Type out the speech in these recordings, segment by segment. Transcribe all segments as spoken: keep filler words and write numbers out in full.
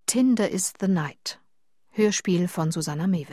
Tinder is the Night. Hörspiel von Susanna Mewe.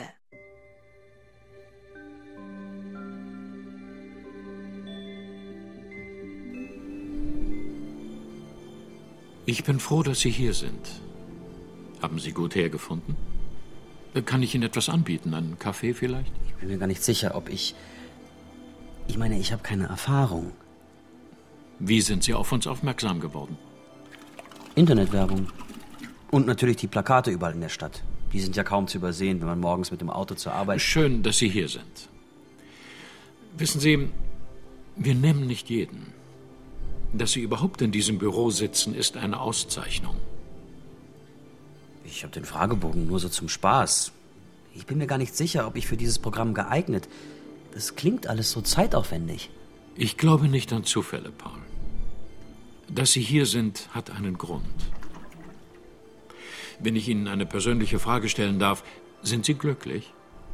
Ich bin froh, dass Sie hier sind. Haben Sie gut hergefunden? Kann ich Ihnen etwas anbieten? Einen Kaffee vielleicht? Ich bin mir gar nicht sicher, ob ich... Ich meine, ich habe keine Erfahrung. Wie sind Sie auf uns aufmerksam geworden? Internetwerbung. Und natürlich die Plakate überall in der Stadt. Die sind ja kaum zu übersehen, wenn man morgens mit dem Auto zur Arbeit... Schön, dass Sie hier sind. Wissen Sie, wir nehmen nicht jeden. Dass Sie überhaupt in diesem Büro sitzen, ist eine Auszeichnung. Ich habe den Fragebogen nur so zum Spaß. Ich bin mir gar nicht sicher, ob ich für dieses Programm geeignet. Das klingt alles so zeitaufwendig. Ich glaube nicht an Zufälle, Paul. Dass Sie hier sind, hat einen Grund. Wenn ich Ihnen eine persönliche Frage stellen darf, sind Sie glücklich?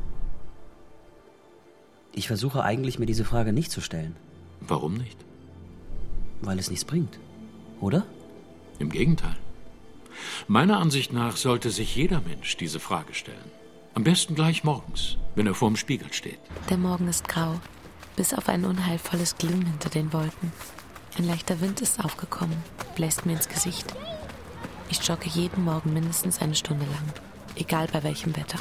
Ich versuche eigentlich, mir diese Frage nicht zu stellen. Warum nicht? Weil es nichts bringt, oder? Im Gegenteil. Meiner Ansicht nach sollte sich jeder Mensch diese Frage stellen. Am besten gleich morgens, wenn er vorm Spiegel steht. Der Morgen ist grau, bis auf ein unheilvolles Glimmen hinter den Wolken. Ein leichter Wind ist aufgekommen, bläst mir ins Gesicht. Ich jogge jeden Morgen mindestens eine Stunde lang, egal bei welchem Wetter.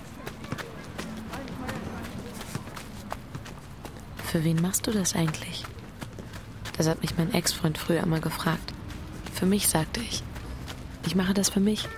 Für wen machst du das eigentlich? Das hat mich mein Ex-Freund früher immer gefragt. Für mich, sagte ich. Ich mache das für mich.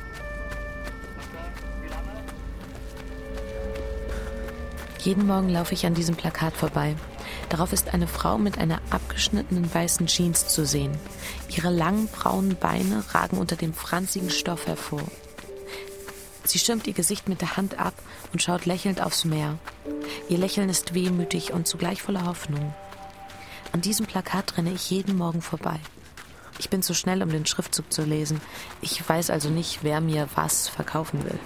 Jeden Morgen laufe ich an diesem Plakat vorbei. Darauf ist eine Frau mit einer abgeschnittenen weißen Jeans zu sehen. Ihre langen braunen Beine ragen unter dem franzigen Stoff hervor. Sie schirmt ihr Gesicht mit der Hand ab und schaut lächelnd aufs Meer. Ihr Lächeln ist wehmütig und zugleich voller Hoffnung. An diesem Plakat renne ich jeden Morgen vorbei. Ich bin zu schnell, um den Schriftzug zu lesen. Ich weiß also nicht, wer mir was verkaufen will.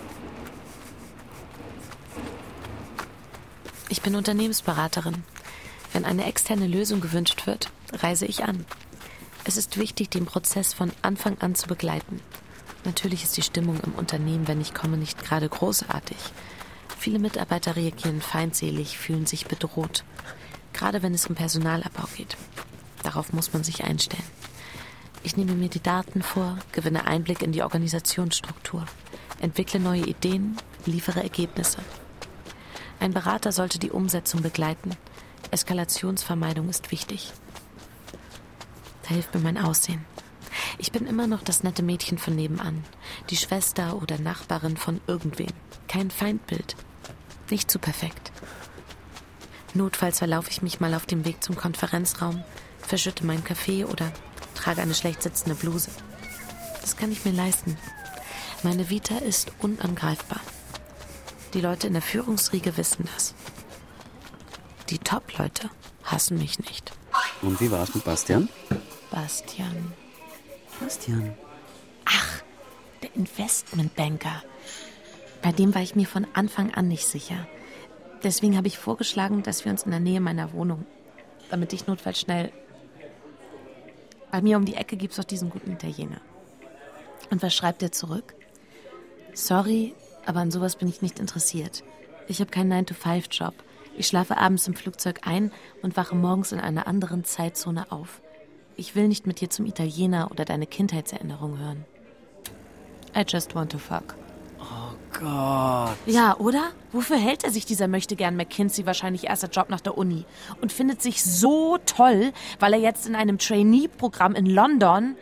Ich bin Unternehmensberaterin. Wenn eine externe Lösung gewünscht wird, reise ich an. Es ist wichtig, den Prozess von Anfang an zu begleiten. Natürlich ist die Stimmung im Unternehmen, wenn ich komme, nicht gerade großartig. Viele Mitarbeiter reagieren feindselig, fühlen sich bedroht. Gerade wenn es um Personalabbau geht. Darauf muss man sich einstellen. Ich nehme mir die Daten vor, gewinne Einblick in die Organisationsstruktur, entwickle neue Ideen, liefere Ergebnisse. Ein Berater sollte die Umsetzung begleiten. Eskalationsvermeidung ist wichtig. Da hilft mir mein Aussehen. Ich bin immer noch das nette Mädchen von nebenan, die Schwester oder Nachbarin von irgendwem. Kein Feindbild. Nicht zu perfekt. Notfalls verlaufe ich mich mal auf dem Weg zum Konferenzraum, verschütte meinen Kaffee oder trage eine schlecht sitzende Bluse. Das kann ich mir leisten. Meine Vita ist unangreifbar. Die Leute in der Führungsriege wissen das. Die Top-Leute hassen mich nicht. Und wie war es mit Bastian? Bastian. Bastian. Ach, der Investmentbanker. Bei dem war ich mir von Anfang an nicht sicher. Deswegen habe ich vorgeschlagen, dass wir uns in der Nähe meiner Wohnung, damit ich notfalls schnell... Bei mir um die Ecke gibt es doch diesen guten Italiener. Und was schreibt er zurück? Sorry, aber an sowas bin ich nicht interessiert. Ich habe keinen nine to five Job. Ich schlafe abends im Flugzeug ein und wache morgens in einer anderen Zeitzone auf. Ich will nicht mit dir zum Italiener oder deine Kindheitserinnerung hören. I just want to fuck. Oh Gott. Ja, oder? Wofür hält er sich, dieser Möchtegern McKinsey, wahrscheinlich erster Job nach der Uni? Und findet sich so toll, weil er jetzt in einem Trainee-Programm in London...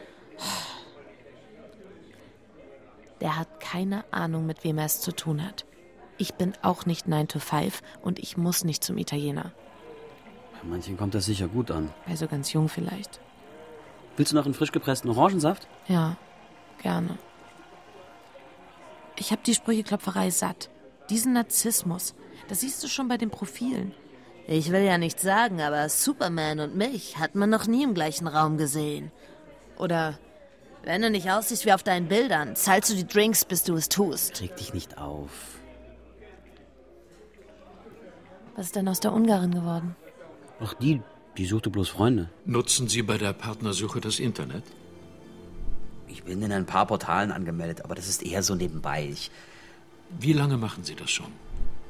Der hat keine Ahnung, mit wem er es zu tun hat. Ich bin auch nicht nine to five und ich muss nicht zum Italiener. Bei manchen kommt das sicher gut an. Bei so ganz jung vielleicht. Willst du noch einen frisch gepressten Orangensaft? Ja, gerne. Ich habe die Sprücheklopferei satt. Diesen Narzissmus, das siehst du schon bei den Profilen. Ich will ja nichts sagen, aber Superman und mich hat man noch nie im gleichen Raum gesehen. Oder, wenn du nicht aussiehst wie auf deinen Bildern, zahlst du die Drinks, bis du es tust. Reg dich nicht auf. Was ist denn aus der Ungarin geworden? Ach, die, die suchte bloß Freunde. Nutzen Sie bei der Partnersuche das Internet? Ich bin in ein paar Portalen angemeldet, aber das ist eher so nebenbei. Ich Wie lange machen Sie das schon?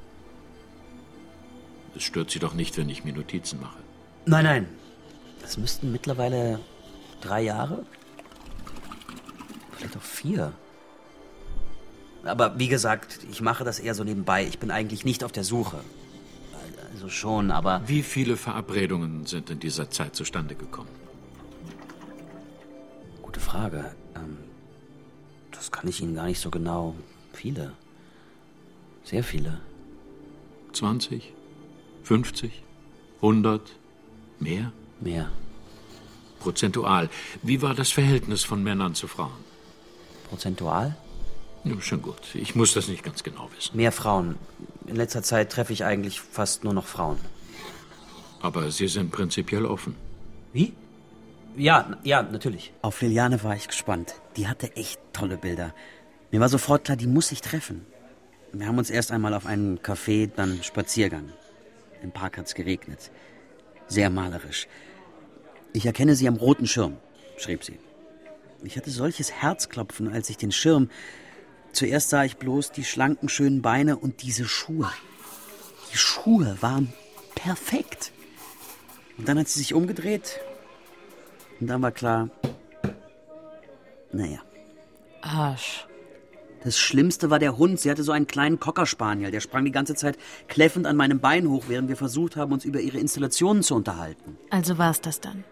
Es stört Sie doch nicht, wenn ich mir Notizen mache. Nein, nein. Das müssten mittlerweile drei Jahre? Vielleicht auch vier. Aber wie gesagt, ich mache das eher so nebenbei. Ich bin eigentlich nicht auf der Suche. Also schon, aber... Wie viele Verabredungen sind in dieser Zeit zustande gekommen? Gute Frage. Ähm, das kann ich Ihnen gar nicht so genau... Viele. Sehr viele. zwanzig? fünfzig? hundert? Mehr? Mehr. Prozentual. Wie war das Verhältnis von Männern zu Frauen? Prozentual? Ja, schon gut. Ich muss das nicht ganz genau wissen. Mehr Frauen. In letzter Zeit treffe ich eigentlich fast nur noch Frauen. Aber Sie sind prinzipiell offen. Wie? Ja, ja, natürlich. Auf Liliane war ich gespannt. Die hatte echt tolle Bilder. Mir war sofort klar, die muss ich treffen. Wir haben uns erst einmal auf einen Café, dann Spaziergang. Im Park hat's geregnet. Sehr malerisch. Ich erkenne sie am roten Schirm, schrieb sie. Ich hatte solches Herzklopfen, als ich den Schirm... Zuerst sah ich bloß die schlanken, schönen Beine und diese Schuhe. Die Schuhe waren perfekt. Und dann hat sie sich umgedreht und dann war klar, naja. Arsch. Das Schlimmste war der Hund. Sie hatte so einen kleinen Cocker Spaniel. Der sprang die ganze Zeit kläffend an meinem Bein hoch, während wir versucht haben, uns über ihre Installationen zu unterhalten. Also war's das dann?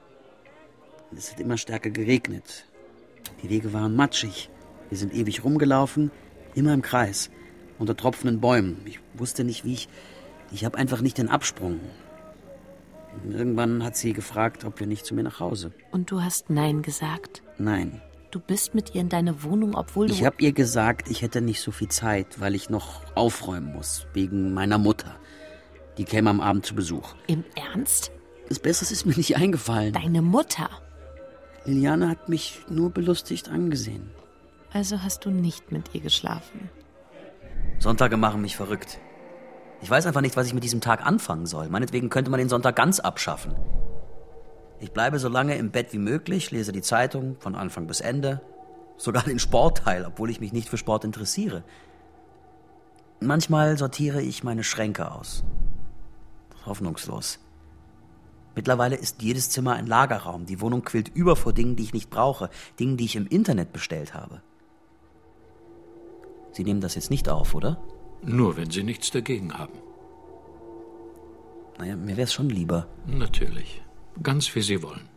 Es hat immer stärker geregnet. Die Wege waren matschig. Wir sind ewig rumgelaufen, immer im Kreis, unter tropfenden Bäumen. Ich wusste nicht, wie ich... Ich habe einfach nicht den Absprung. Und irgendwann hat sie gefragt, ob wir nicht zu mir nach Hause. Und du hast Nein gesagt? Nein. Du bist mit ihr in deine Wohnung, obwohl du... Ich habe ihr gesagt, ich hätte nicht so viel Zeit, weil ich noch aufräumen muss, wegen meiner Mutter. Die käme am Abend zu Besuch. Im Ernst? Das Beste ist mir nicht eingefallen. Deine Mutter? Liliane hat mich nur belustigt angesehen. Also hast du nicht mit ihr geschlafen? Sonntage machen mich verrückt. Ich weiß einfach nicht, was ich mit diesem Tag anfangen soll. Meinetwegen könnte man den Sonntag ganz abschaffen. Ich bleibe so lange im Bett wie möglich, lese die Zeitung von Anfang bis Ende. Sogar den Sportteil, obwohl ich mich nicht für Sport interessiere. Manchmal sortiere ich meine Schränke aus. Hoffnungslos. Mittlerweile ist jedes Zimmer ein Lagerraum. Die Wohnung quillt über vor Dingen, die ich nicht brauche. Dingen, die ich im Internet bestellt habe. Sie nehmen das jetzt nicht auf, oder? Nur, wenn Sie nichts dagegen haben. Naja, mir wäre es schon lieber. Natürlich. Ganz wie Sie wollen.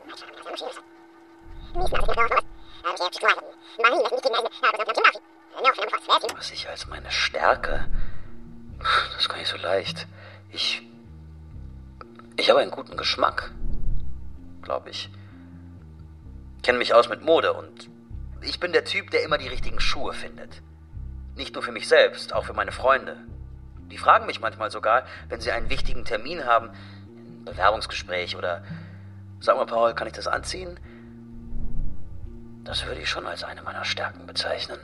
Was ich als meine Stärke... Das kann ich so leicht. Ich... Ich habe einen guten Geschmack. Glaube ich. Ich kenne mich aus mit Mode und ich bin der Typ, der immer die richtigen Schuhe findet. Nicht nur für mich selbst, auch für meine Freunde. Die fragen mich manchmal sogar, wenn sie einen wichtigen Termin haben, ein Bewerbungsgespräch oder... Sag mal, Paul, kann ich das anziehen? Das würde ich schon als eine meiner Stärken bezeichnen.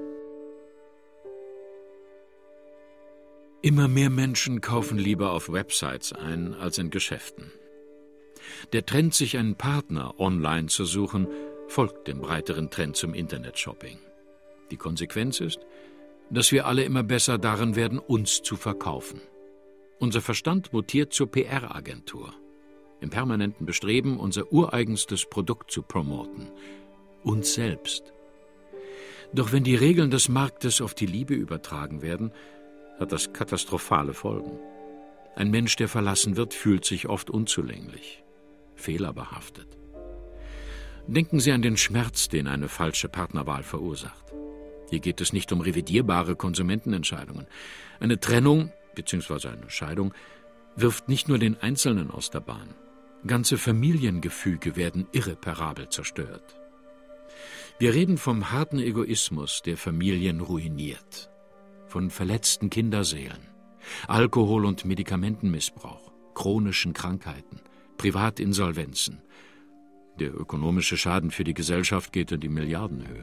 Immer mehr Menschen kaufen lieber auf Websites ein als in Geschäften. Der Trend, sich einen Partner online zu suchen, folgt dem breiteren Trend zum Internetshopping. Die Konsequenz ist, dass wir alle immer besser darin werden, uns zu verkaufen. Unser Verstand mutiert zur P R-Agentur. Im permanenten Bestreben, unser ureigenstes Produkt zu promoten. Uns selbst. Doch wenn die Regeln des Marktes auf die Liebe übertragen werden, hat das katastrophale Folgen. Ein Mensch, der verlassen wird, fühlt sich oft unzulänglich, fehlerbehaftet. Denken Sie an den Schmerz, den eine falsche Partnerwahl verursacht. Hier geht es nicht um revidierbare Konsumentenentscheidungen. Eine Trennung bzw. eine Scheidung wirft nicht nur den Einzelnen aus der Bahn. Ganze Familiengefüge werden irreparabel zerstört. Wir reden vom harten Egoismus, der Familien ruiniert. Von verletzten Kinderseelen, Alkohol- und Medikamentenmissbrauch, chronischen Krankheiten, Privatinsolvenzen. Der ökonomische Schaden für die Gesellschaft geht in die Milliardenhöhe.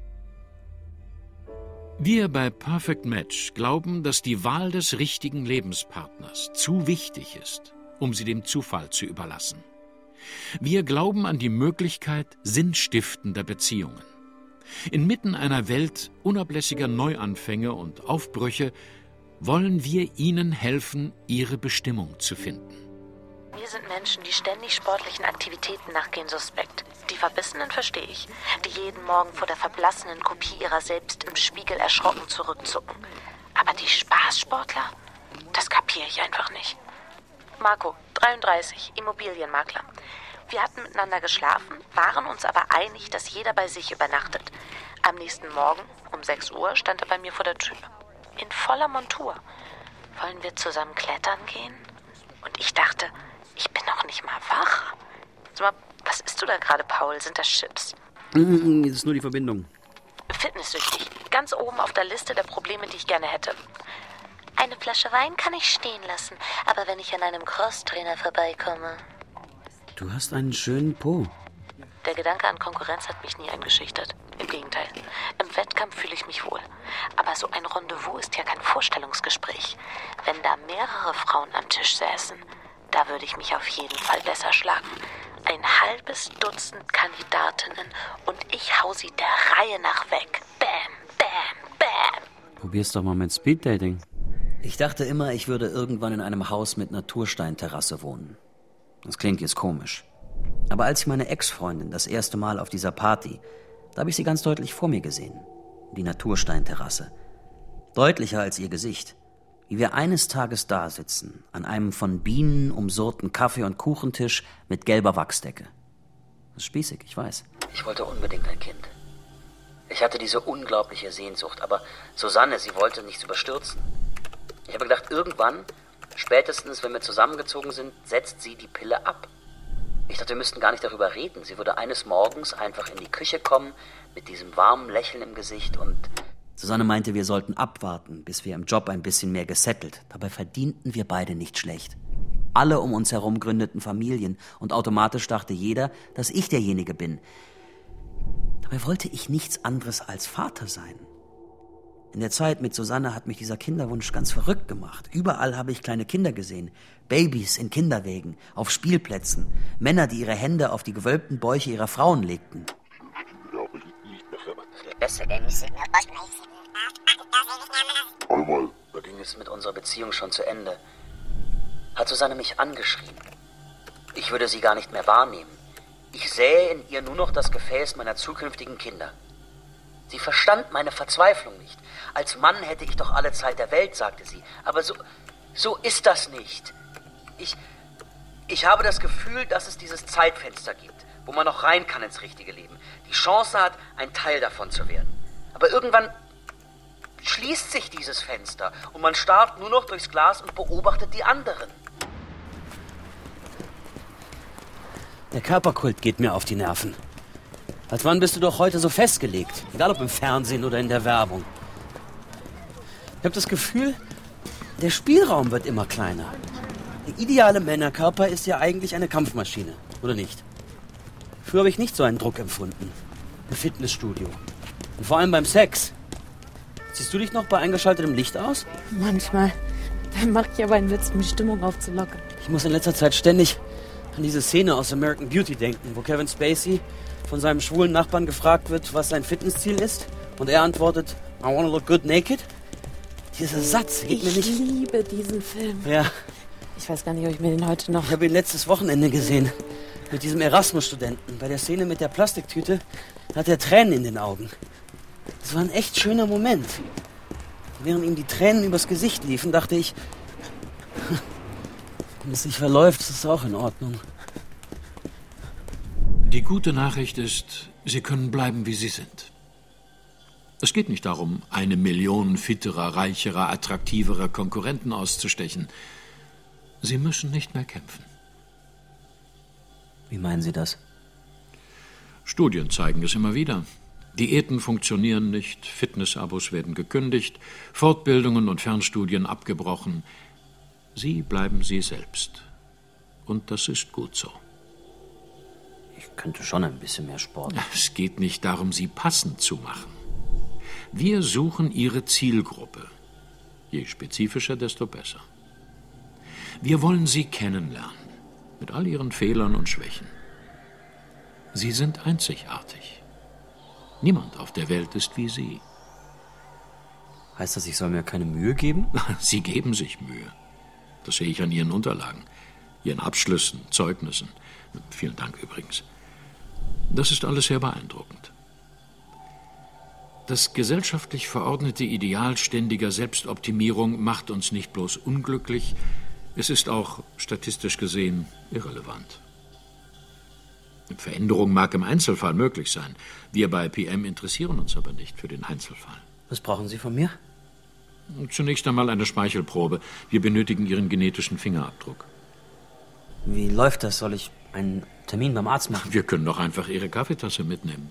Wir bei Perfect Match glauben, dass die Wahl des richtigen Lebenspartners zu wichtig ist, um sie dem Zufall zu überlassen. Wir glauben an die Möglichkeit sinnstiftender Beziehungen. Inmitten einer Welt unablässiger Neuanfänge und Aufbrüche wollen wir Ihnen helfen, Ihre Bestimmung zu finden. Wir sind Menschen, die ständig sportlichen Aktivitäten nachgehen, suspekt. Die Verbissenen verstehe ich, die jeden Morgen vor der verblassenen Kopie ihrer selbst im Spiegel erschrocken zurückzucken. Aber die Spaßsportler, das kapiere ich einfach nicht. Marco, dreiunddreißig, Immobilienmakler. Wir hatten miteinander geschlafen, waren uns aber einig, dass jeder bei sich übernachtet. Am nächsten Morgen, um sechs Uhr, stand er bei mir vor der Tür. In voller Montur. Wollen wir zusammen klettern gehen? Und ich dachte, ich bin noch nicht mal wach. Sag mal, was isst du da gerade, Paul? Sind das Chips? Mm, das ist nur die Verbindung. Fitnesssüchtig. Ganz oben auf der Liste der Probleme, die ich gerne hätte. Eine Flasche Wein kann ich stehen lassen, aber wenn ich an einem Crosstrainer vorbeikomme... Du hast einen schönen Po. Der Gedanke an Konkurrenz hat mich nie eingeschüchtert. Im Gegenteil. Im Wettkampf fühle ich mich wohl. Aber so ein Rendezvous ist ja kein Vorstellungsgespräch. Wenn da mehrere Frauen am Tisch säßen, da würde ich mich auf jeden Fall besser schlagen. Ein halbes Dutzend Kandidatinnen und ich hau sie der Reihe nach weg. Bam, bam, bam. Probier's doch mal mit Speeddating. Ich dachte immer, ich würde irgendwann in einem Haus mit Natursteinterrasse wohnen. Das klingt jetzt komisch. Aber als ich meine Ex-Freundin das erste Mal auf dieser Party, da habe ich sie ganz deutlich vor mir gesehen. Die Natursteinterrasse. Deutlicher als ihr Gesicht. Wie wir eines Tages da sitzen, an einem von Bienen umsurrten Kaffee- und Kuchentisch mit gelber Wachsdecke. Das ist spießig, ich weiß. Ich wollte unbedingt ein Kind. Ich hatte diese unglaubliche Sehnsucht, aber Susanne, sie wollte nichts überstürzen. Ich habe gedacht, irgendwann, spätestens wenn wir zusammengezogen sind, setzt sie die Pille ab. Ich dachte, wir müssten gar nicht darüber reden. Sie würde eines Morgens einfach in die Küche kommen, mit diesem warmen Lächeln im Gesicht und... Susanne meinte, wir sollten abwarten, bis wir im Job ein bisschen mehr gesettelt. Dabei verdienten wir beide nicht schlecht. Alle um uns herum gründeten Familien und automatisch dachte jeder, dass ich derjenige bin. Dabei wollte ich nichts anderes als Vater sein. In der Zeit mit Susanne hat mich dieser Kinderwunsch ganz verrückt gemacht. Überall habe ich kleine Kinder gesehen. Babys in Kinderwägen, auf Spielplätzen. Männer, die ihre Hände auf die gewölbten Bäuche ihrer Frauen legten. Da ging es mit unserer Beziehung schon zu Ende. Hat Susanne mich angeschrien. Ich würde sie gar nicht mehr wahrnehmen. Ich sähe in ihr nur noch das Gefäß meiner zukünftigen Kinder. Sie verstand meine Verzweiflung nicht. Als Mann hätte ich doch alle Zeit der Welt, sagte sie. Aber so, so ist das nicht. Ich, ich habe das Gefühl, dass es dieses Zeitfenster gibt, wo man noch rein kann ins richtige Leben. Die Chance hat, ein Teil davon zu werden. Aber irgendwann schließt sich dieses Fenster und man starrt nur noch durchs Glas und beobachtet die anderen. Der Körperkult geht mir auf die Nerven. Als Mann bist du doch heute so festgelegt, egal ob im Fernsehen oder in der Werbung. Ich habe das Gefühl, der Spielraum wird immer kleiner. Der ideale Männerkörper ist ja eigentlich eine Kampfmaschine, oder nicht? Früher habe ich nicht so einen Druck empfunden. Im Fitnessstudio. Und vor allem beim Sex. Siehst du dich noch bei eingeschaltetem Licht aus? Manchmal. Dann mache ich aber einen Witz, um die Stimmung aufzulockern. Ich muss in letzter Zeit ständig an diese Szene aus American Beauty denken, wo Kevin Spacey von seinem schwulen Nachbarn gefragt wird, was sein Fitnessziel ist. Und er antwortet, I wanna look good naked. Dieser Satz geht mir nicht... Ich liebe diesen Film. Ja. Ich weiß gar nicht, ob ich mir den heute noch... Ich habe ihn letztes Wochenende gesehen. Mit diesem Erasmus-Studenten. Bei der Szene mit der Plastiktüte hat er Tränen in den Augen. Das war ein echt schöner Moment. Während ihm die Tränen übers Gesicht liefen, dachte ich... Wenn es sich verläuft, ist es auch in Ordnung. Die gute Nachricht ist, Sie können bleiben, wie Sie sind. Es geht nicht darum, eine Million fitterer, reicherer, attraktiverer Konkurrenten auszustechen. Sie müssen nicht mehr kämpfen. Wie meinen Sie das? Studien zeigen es immer wieder. Diäten funktionieren nicht, Fitnessabos werden gekündigt, Fortbildungen und Fernstudien abgebrochen. Sie bleiben Sie selbst. Und das ist gut so. Ich könnte schon ein bisschen mehr Sport. Es geht nicht darum, Sie passend zu machen. Wir suchen Ihre Zielgruppe. Je spezifischer, desto besser. Wir wollen Sie kennenlernen. mit all ihren Fehlern und Schwächen. Sie sind einzigartig. Niemand auf der Welt ist wie Sie. Heißt das, ich soll mir keine Mühe geben? Sie geben sich Mühe. Das sehe ich an Ihren Unterlagen, Ihren Abschlüssen, Zeugnissen. Vielen Dank übrigens. Das ist alles sehr beeindruckend. Das gesellschaftlich verordnete Ideal ständiger Selbstoptimierung macht uns nicht bloß unglücklich, es ist auch, statistisch gesehen, irrelevant. Veränderung mag im Einzelfall möglich sein. Wir bei P M interessieren uns aber nicht für den Einzelfall. Was brauchen Sie von mir? Zunächst einmal eine Speichelprobe. Wir benötigen Ihren genetischen Fingerabdruck. Wie läuft das? Soll ich einen Termin beim Arzt machen? Wir können doch einfach Ihre Kaffeetasse mitnehmen.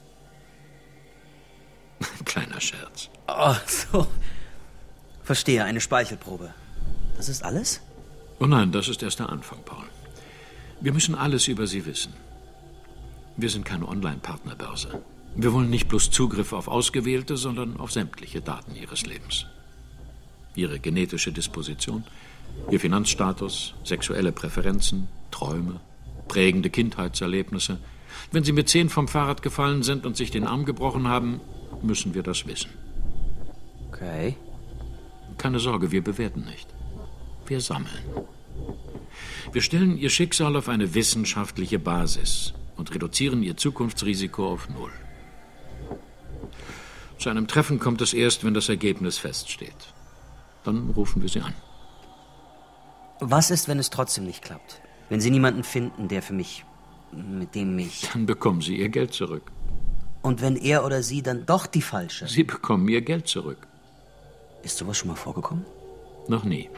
Kleiner Scherz. Ach so. Verstehe, eine Speichelprobe. Das ist alles? Oh nein, das ist erst der Anfang, Paul. Wir müssen alles über Sie wissen. Wir sind keine Online-Partnerbörse. Wir wollen nicht bloß Zugriff auf ausgewählte, sondern auf sämtliche Daten Ihres Lebens. Ihre genetische Disposition, Ihr Finanzstatus, sexuelle Präferenzen, Träume, prägende Kindheitserlebnisse. Wenn Sie mit zehn vom Fahrrad gefallen sind und sich den Arm gebrochen haben, müssen wir das wissen. Okay. Keine Sorge, wir bewerten nicht. Wir sammeln. Wir stellen Ihr Schicksal auf eine wissenschaftliche Basis und reduzieren Ihr Zukunftsrisiko auf null. Zu einem Treffen kommt es erst, wenn das Ergebnis feststeht. Dann rufen wir Sie an. Was ist, wenn es trotzdem nicht klappt? Wenn Sie niemanden finden, der für mich, mit dem mich... Dann bekommen Sie Ihr Geld zurück. Und wenn er oder sie dann doch die falsche... Sie bekommen Ihr Geld zurück. Ist sowas schon mal vorgekommen? Noch nie.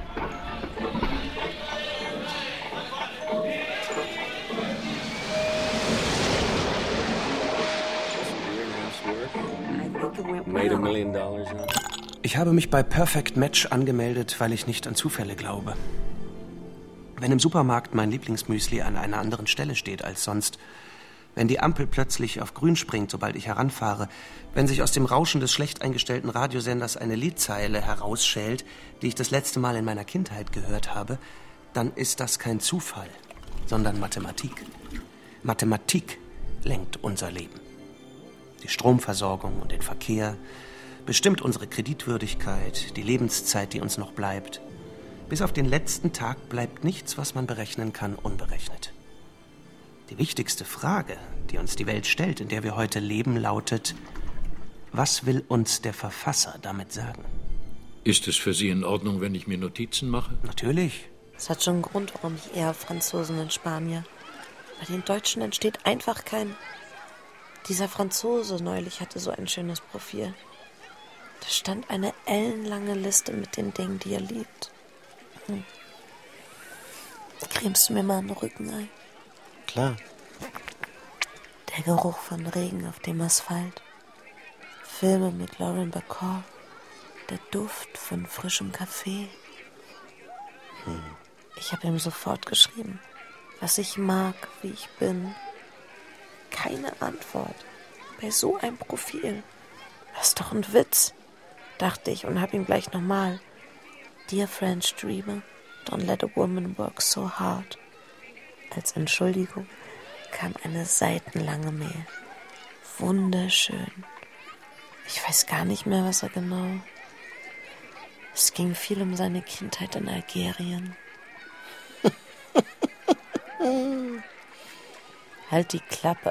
Ich habe mich bei Perfect Match angemeldet, weil ich nicht an Zufälle glaube. Wenn im Supermarkt mein Lieblingsmüsli an einer anderen Stelle steht als sonst, wenn die Ampel plötzlich auf grün springt, sobald ich heranfahre, wenn sich aus dem Rauschen des schlecht eingestellten Radiosenders eine Liedzeile herausschält, die ich das letzte Mal in meiner Kindheit gehört habe, dann ist das kein Zufall, sondern Mathematik. Mathematik lenkt unser Leben. Die Stromversorgung und den Verkehr, bestimmt unsere Kreditwürdigkeit, die Lebenszeit, die uns noch bleibt. Bis auf den letzten Tag bleibt nichts, was man berechnen kann, unberechnet. Die wichtigste Frage, die uns die Welt stellt, in der wir heute leben, lautet: Was will uns der Verfasser damit sagen? Ist es für Sie in Ordnung, wenn ich mir Notizen mache? Natürlich. Das hat schon einen Grund, warum ich eher Franzosen und Spanier. Bei den Deutschen entsteht einfach kein... Dieser Franzose neulich hatte so ein schönes Profil. Da stand eine ellenlange Liste mit den Dingen, die er liebt. Hm. Cremst du mir mal einen Rücken ein? Klar. Der Geruch von Regen auf dem Asphalt. Filme mit Lauren Bacall. Der Duft von frischem Kaffee. Hm. Ich habe ihm sofort geschrieben, was ich mag, wie ich bin. Keine Antwort. Bei so einem Profil. Das ist doch ein Witz, dachte ich und habe ihm gleich nochmal. Dear French Dreamer, don't let a woman work so hard. Als Entschuldigung kam eine seitenlange Mail. Wunderschön. Ich weiß gar nicht mehr, was er genau... Es ging viel um seine Kindheit in Algerien. Halt die Klappe.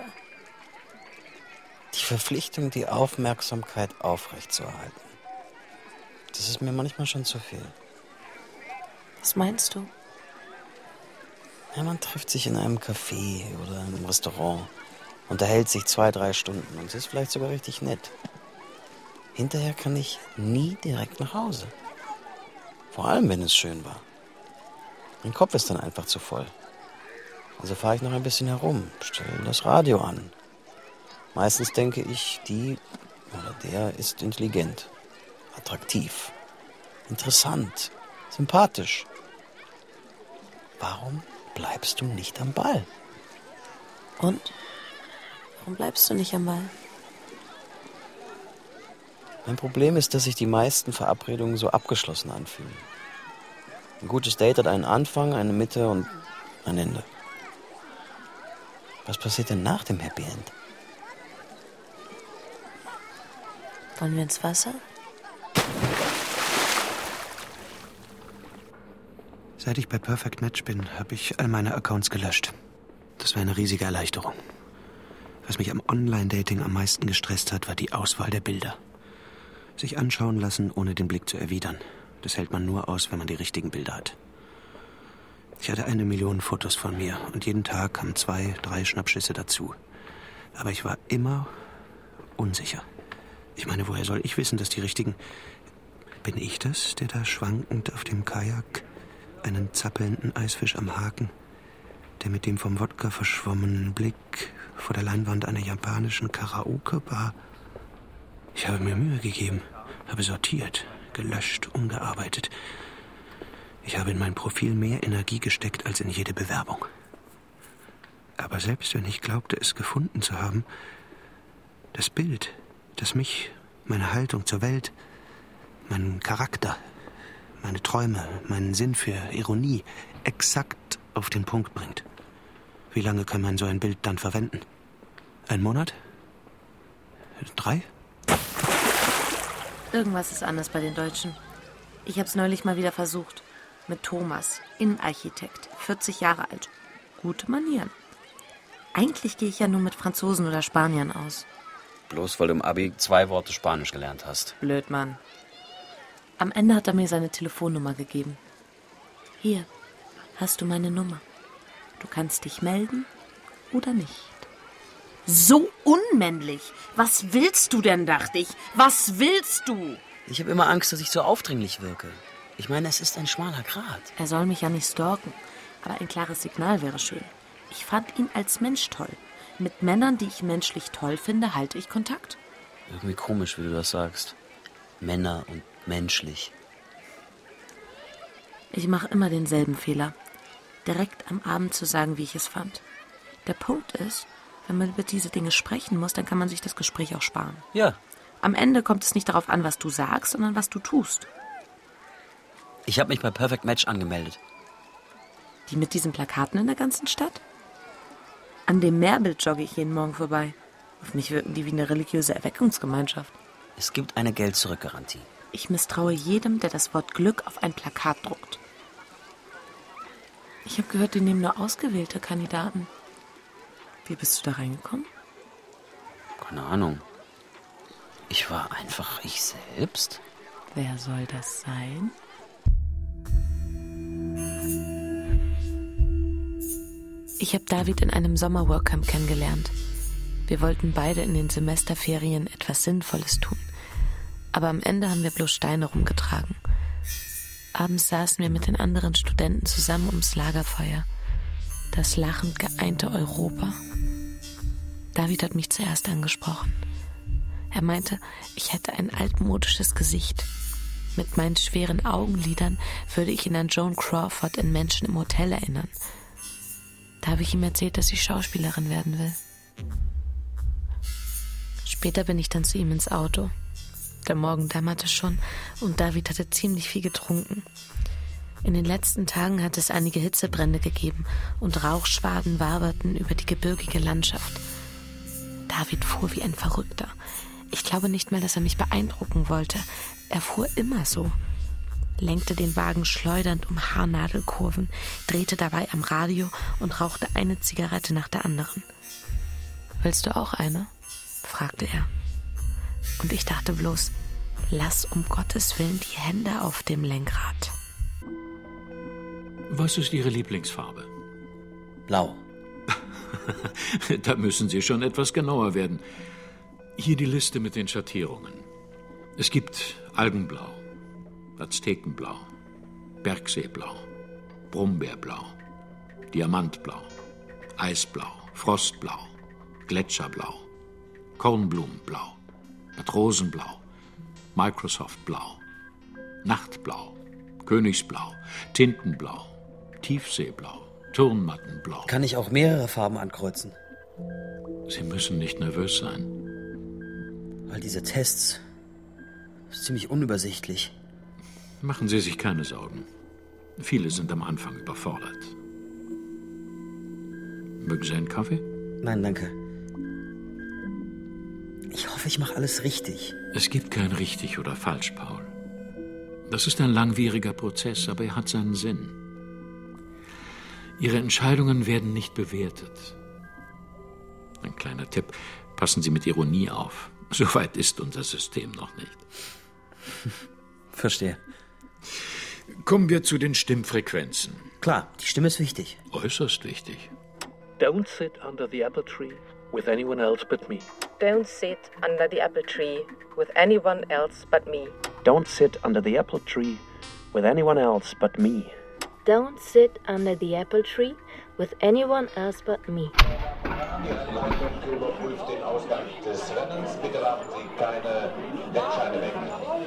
Die Verpflichtung, die Aufmerksamkeit aufrechtzuerhalten. Das ist mir manchmal schon zu viel. Was meinst du? Ja, man trifft sich in einem Café oder in einem Restaurant, unterhält sich zwei, drei Stunden und es ist vielleicht sogar richtig nett. Hinterher kann ich nie direkt nach Hause. Vor allem, wenn es schön war. Mein Kopf ist dann einfach zu voll. Also fahre ich noch ein bisschen herum, stelle das Radio an. Meistens denke ich, die oder der ist intelligent, attraktiv, interessant, sympathisch. Warum bleibst du nicht am Ball? Und? Warum bleibst du nicht am Ball? Mein Problem ist, dass sich die meisten Verabredungen so abgeschlossen anfühlen. Ein gutes Date hat einen Anfang, eine Mitte und ein Ende. Was passiert denn nach dem Happy End? Wollen wir ins Wasser? Seit ich bei Perfect Match bin, habe ich all meine Accounts gelöscht. Das war eine riesige Erleichterung. Was mich am Online-Dating am meisten gestresst hat, war die Auswahl der Bilder. Sich anschauen lassen, ohne den Blick zu erwidern. Das hält man nur aus, wenn man die richtigen Bilder hat. Ich hatte eine Million Fotos von mir und jeden Tag kamen zwei, drei Schnappschüsse dazu. Aber ich war immer unsicher. Ich meine, woher soll ich wissen, dass die richtigen... Bin ich das, der da schwankend auf dem Kajak, einen zappelnden Eisfisch am Haken, der mit dem vom Wodka verschwommenen Blick vor der Leinwand einer japanischen Karaoke-Bar... Ich habe mir Mühe gegeben, habe sortiert, gelöscht, umgearbeitet. Ich habe in mein Profil mehr Energie gesteckt als in jede Bewerbung. Aber selbst wenn ich glaubte, es gefunden zu haben, das Bild, das mich, meine Haltung zur Welt, meinen Charakter, meine Träume, meinen Sinn für Ironie exakt auf den Punkt bringt. Wie lange kann man so ein Bild dann verwenden? Ein Monat? Drei? Irgendwas ist anders bei den Deutschen. Ich hab's neulich mal wieder versucht. Mit Thomas, Innenarchitekt, vierzig Jahre alt. Gute Manieren. Eigentlich gehe ich ja nur mit Franzosen oder Spaniern aus. Bloß weil du im Abi zwei Worte Spanisch gelernt hast. Blöd, Mann. Am Ende hat er mir seine Telefonnummer gegeben. Hier, hast du meine Nummer. Du kannst dich melden oder nicht. So unmännlich. Was willst du denn, dachte ich. Was willst du? Ich habe immer Angst, dass ich so aufdringlich wirke. Ich meine, es ist ein schmaler Grat. Er soll mich ja nicht stalken. Aber ein klares Signal wäre schön. Ich fand ihn als Mensch toll. Mit Männern, die ich menschlich toll finde, halte ich Kontakt. Irgendwie komisch, wie du das sagst. Männer und menschlich. Ich mache immer denselben Fehler. Direkt am Abend zu sagen, wie ich es fand. Der Punkt ist, wenn man über diese Dinge sprechen muss, dann kann man sich das Gespräch auch sparen. Ja. Am Ende kommt es nicht darauf an, was du sagst, sondern was du tust. Ich habe mich bei Perfect Match angemeldet. Die mit diesen Plakaten in der ganzen Stadt? An dem Meerbild jogge ich jeden Morgen vorbei. Auf mich wirken die wie eine religiöse Erweckungsgemeinschaft. Es gibt eine Geld-Zurück-Garantie. Ich misstraue jedem, der das Wort Glück auf ein Plakat druckt. Ich habe gehört, die nehmen nur ausgewählte Kandidaten. Wie bist du da reingekommen? Keine Ahnung. Ich war einfach ich selbst. Wer soll das sein? Ich habe David in einem Sommerworkcamp kennengelernt. Wir wollten beide in den Semesterferien etwas Sinnvolles tun. Aber am Ende haben wir bloß Steine rumgetragen. Abends saßen wir mit den anderen Studenten zusammen ums Lagerfeuer. Das lachend geeinte Europa. David hat mich zuerst angesprochen. Er meinte, ich hätte ein altmodisches Gesicht. Mit meinen schweren Augenlidern würde ich ihn an Joan Crawford in Menschen im Hotel erinnern. Da habe ich ihm erzählt, dass ich Schauspielerin werden will. Später bin ich dann zu ihm ins Auto. Der Morgen dämmerte schon und David hatte ziemlich viel getrunken. In den letzten Tagen hat es einige Hitzebrände gegeben und Rauchschwaden waberten über die gebirgige Landschaft. David fuhr wie ein Verrückter. Ich glaube nicht mal, dass er mich beeindrucken wollte. Er fuhr immer so. Lenkte den Wagen schleudernd um Haarnadelkurven, drehte dabei am Radio und rauchte eine Zigarette nach der anderen. »Willst du auch eine?« fragte er. Und ich dachte bloß, lass um Gottes Willen die Hände auf dem Lenkrad. Was ist Ihre Lieblingsfarbe? Blau. Da müssen Sie schon etwas genauer werden. Hier die Liste mit den Schattierungen. Es gibt Algenblau, Aztekenblau, Bergseeblau, Brombeerblau, Diamantblau, Eisblau, Frostblau, Gletscherblau, Kornblumenblau, Matrosenblau, Microsoftblau, Nachtblau, Königsblau, Tintenblau, Tiefseeblau, Turnmattenblau. Kann ich auch mehrere Farben ankreuzen? Sie müssen nicht nervös sein. Weil diese Tests ist ziemlich unübersichtlich. Machen Sie sich keine Sorgen. Viele sind am Anfang überfordert. Mögen Sie einen Kaffee? Nein, danke. Ich hoffe, ich mache alles richtig. Es gibt kein richtig oder falsch, Paul. Das ist ein langwieriger Prozess, aber er hat seinen Sinn. Ihre Entscheidungen werden nicht bewertet. Ein kleiner Tipp, passen Sie mit Ironie auf. So weit ist unser System noch nicht. Verstehe. Kommen wir zu den Stimmfrequenzen. Klar, die Stimme ist wichtig. Äußerst wichtig. Don't sit under the apple tree with anyone else but me. Don't sit under the apple tree with anyone else but me. Don't sit under the apple tree with anyone else but me. Don't sit under the apple tree with anyone else but me. Überprüft den Ausgang des Rennens. Bitte werfen Sie keine Wettscheine weg.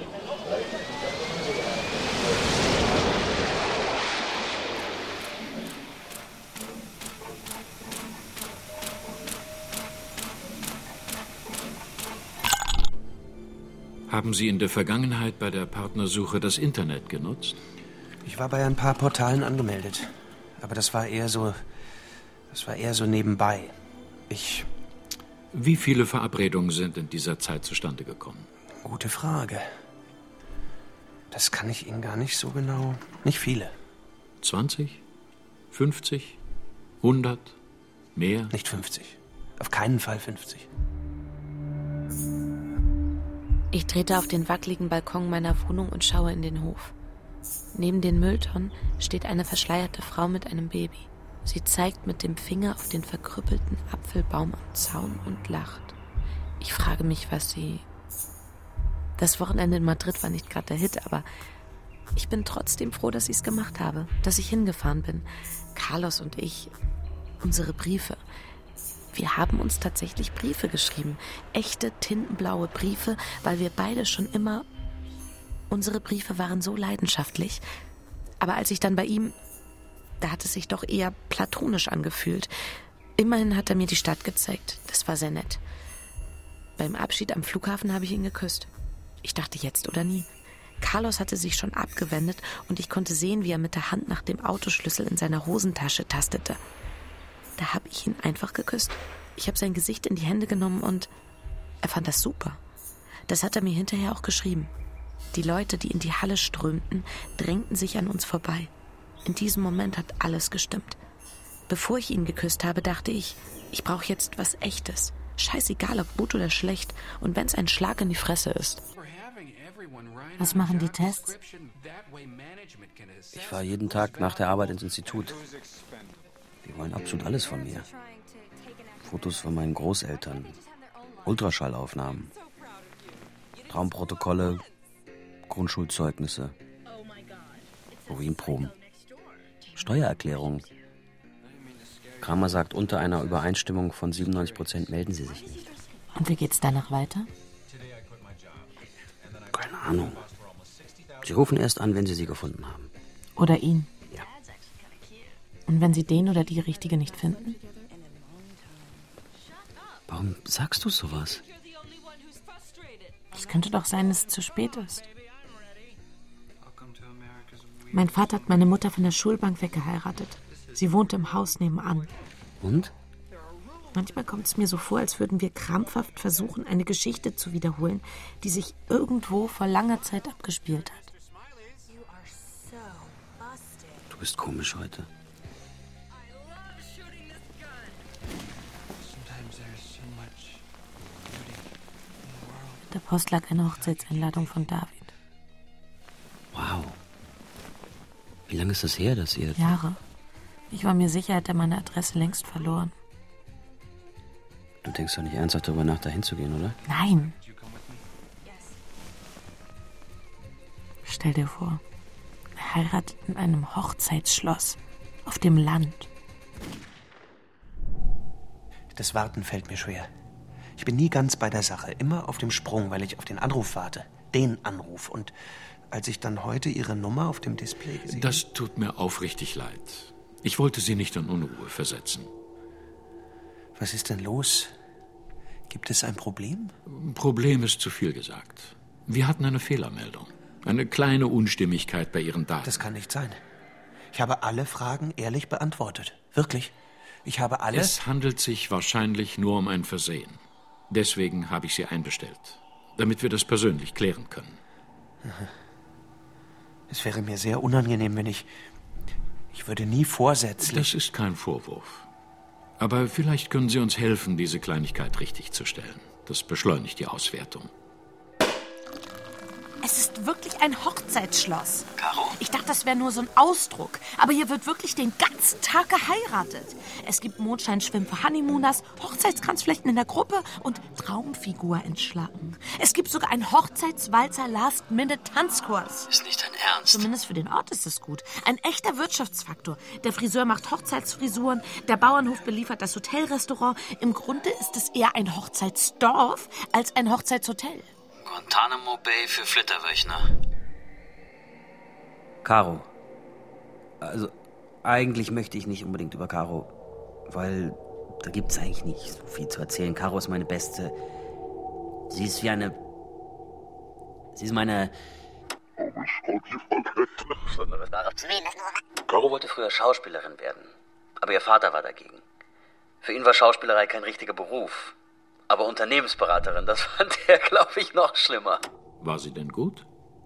Haben Sie in der Vergangenheit bei der Partnersuche das Internet genutzt? Ich war bei ein paar Portalen angemeldet. Aber das war eher so... Das war eher so nebenbei. Ich... Wie viele Verabredungen sind in dieser Zeit zustande gekommen? Gute Frage. Das kann ich Ihnen gar nicht so genau... Nicht viele. zwanzig? fünfzig? hundert? Mehr? Nicht fünfzig. Auf keinen Fall fünfzig. Ich trete auf den wackeligen Balkon meiner Wohnung und schaue in den Hof. Neben den Mülltonnen steht eine verschleierte Frau mit einem Baby. Sie zeigt mit dem Finger auf den verkrüppelten Apfelbaum am Zaun und lacht. Ich frage mich, was sie... Das Wochenende in Madrid war nicht gerade der Hit, aber ich bin trotzdem froh, dass ich es gemacht habe, dass ich hingefahren bin. Carlos und ich, unsere Briefe. Wir haben uns tatsächlich Briefe geschrieben. Echte, tintenblaue Briefe, weil wir beide schon immer... Unsere Briefe waren so leidenschaftlich. Aber als ich dann bei ihm... Da hat es sich doch eher platonisch angefühlt. Immerhin hat er mir die Stadt gezeigt. Das war sehr nett. Beim Abschied am Flughafen habe ich ihn geküsst. Ich dachte, jetzt oder nie. Carlos hatte sich schon abgewendet und ich konnte sehen, wie er mit der Hand nach dem Autoschlüssel in seiner Hosentasche tastete. Da habe ich ihn einfach geküsst. Ich habe sein Gesicht in die Hände genommen und er fand das super. Das hat er mir hinterher auch geschrieben. Die Leute, die in die Halle strömten, drängten sich an uns vorbei. In diesem Moment hat alles gestimmt. Bevor ich ihn geküsst habe, dachte ich, ich brauche jetzt was Echtes. Scheißegal, ob gut oder schlecht. Und wenn es ein Schlag in die Fresse ist. Was machen die Tests? Ich fahre jeden Tag nach der Arbeit ins Institut. Die wollen absolut alles von mir. Fotos von meinen Großeltern, Ultraschallaufnahmen, Traumprotokolle, Grundschulzeugnisse, Urinproben, Steuererklärungen. Kramer sagt, unter einer Übereinstimmung von siebenundneunzig Prozent melden sie sich nicht. Und wie geht's danach weiter? Keine Ahnung. Sie rufen erst an, wenn sie sie gefunden haben. Oder ihn? Ja. Und wenn sie den oder die Richtige nicht finden? Warum sagst du sowas? Es könnte doch sein, dass es zu spät ist. Mein Vater hat meine Mutter von der Schulbank weggeheiratet. Sie wohnte im Haus nebenan. Und? Manchmal kommt es mir so vor, als würden wir krampfhaft versuchen, eine Geschichte zu wiederholen, die sich irgendwo vor langer Zeit abgespielt hat. Du bist komisch heute. Der Post lag eine Hochzeitseinladung von David. Wow. Wie lange ist das her, dass ihr... Jahre. Ich war mir sicher, hätte er meine Adresse längst verloren. Du denkst doch nicht ernsthaft darüber nach, da hinzugehen, oder? Nein. Stell dir vor, er heiratet in einem Hochzeitsschloss auf dem Land. Das Warten fällt mir schwer. Ich bin nie ganz bei der Sache, immer auf dem Sprung, weil ich auf den Anruf warte. Den Anruf. Und als ich dann heute Ihre Nummer auf dem Display gesehen habe... Das tut mir aufrichtig leid. Ich wollte Sie nicht in Unruhe versetzen. Was ist denn los? Gibt es ein Problem? Problem ist zu viel gesagt. Wir hatten eine Fehlermeldung. Eine kleine Unstimmigkeit bei Ihren Daten. Das kann nicht sein. Ich habe alle Fragen ehrlich beantwortet. Wirklich. Ich habe alles... Es handelt sich wahrscheinlich nur um ein Versehen. Deswegen habe ich Sie einbestellt, damit wir das persönlich klären können. Es wäre mir sehr unangenehm, wenn ich... Ich würde nie vorsätzlich... Das ist kein Vorwurf. Aber vielleicht können Sie uns helfen, diese Kleinigkeit richtig zu stellen. Das beschleunigt die Auswertung. Es ist wirklich ein Hochzeitsschloss. Caro? Ich dachte, das wäre nur so ein Ausdruck. Aber hier wird wirklich den ganzen Tag geheiratet. Es gibt Mondscheinschwimmen für Honeymooners, Hochzeitskranzflechten in der Gruppe und Traumfigur entschlacken. Es gibt sogar einen Hochzeitswalzer Last-Minute-Tanzkurs. Ist nicht dein Ernst? Zumindest für den Ort ist es gut. Ein echter Wirtschaftsfaktor. Der Friseur macht Hochzeitsfrisuren, der Bauernhof beliefert das Hotelrestaurant. Im Grunde ist es eher ein Hochzeitsdorf als ein Hochzeitshotel. Guantanamo Bay für Flitterwöchner. Caro. Also, eigentlich möchte ich nicht unbedingt über Caro, weil da gibt es eigentlich nicht so viel zu erzählen. Caro ist meine Beste. Sie ist wie eine... Sie ist meine... Caro wollte früher Schauspielerin werden, aber ihr Vater war dagegen. Für ihn war Schauspielerei kein richtiger Beruf. Aber Unternehmensberaterin, das fand er, glaube ich, noch schlimmer. War sie denn gut?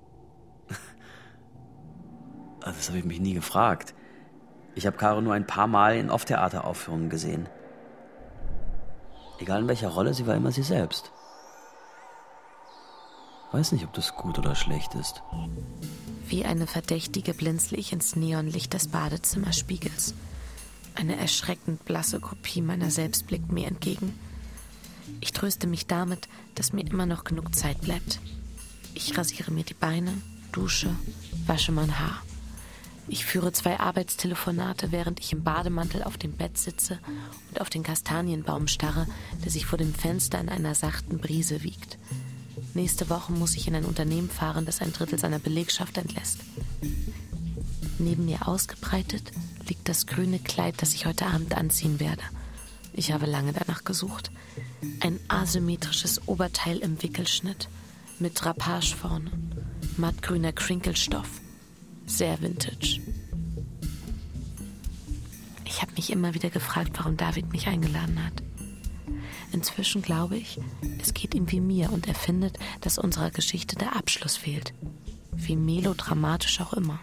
Das habe ich mich nie gefragt. Ich habe Caro nur ein paar Mal in Off-Theater-Aufführungen gesehen. Egal in welcher Rolle, sie war immer sie selbst. Weiß nicht, ob das gut oder schlecht ist. Wie eine Verdächtige blinzle ich ins Neonlicht des Badezimmerspiegels. Eine erschreckend blasse Kopie meiner selbst blickt mir entgegen. Ich tröste mich damit, dass mir immer noch genug Zeit bleibt. Ich rasiere mir die Beine, dusche, wasche mein Haar. Ich führe zwei Arbeitstelefonate, während ich im Bademantel auf dem Bett sitze und auf den Kastanienbaum starre, der sich vor dem Fenster in einer sachten Brise wiegt. Nächste Woche muss ich in ein Unternehmen fahren, das ein Drittel seiner Belegschaft entlässt. Neben mir ausgebreitet liegt das grüne Kleid, das ich heute Abend anziehen werde. Ich habe lange danach gesucht. Ein asymmetrisches Oberteil im Wickelschnitt, mit Drapage vorne, mattgrüner Crinkelstoff. Sehr vintage. Ich habe mich immer wieder gefragt, warum David mich eingeladen hat. Inzwischen glaube ich, es geht ihm wie mir und er findet, dass unserer Geschichte der Abschluss fehlt. Wie melodramatisch auch immer.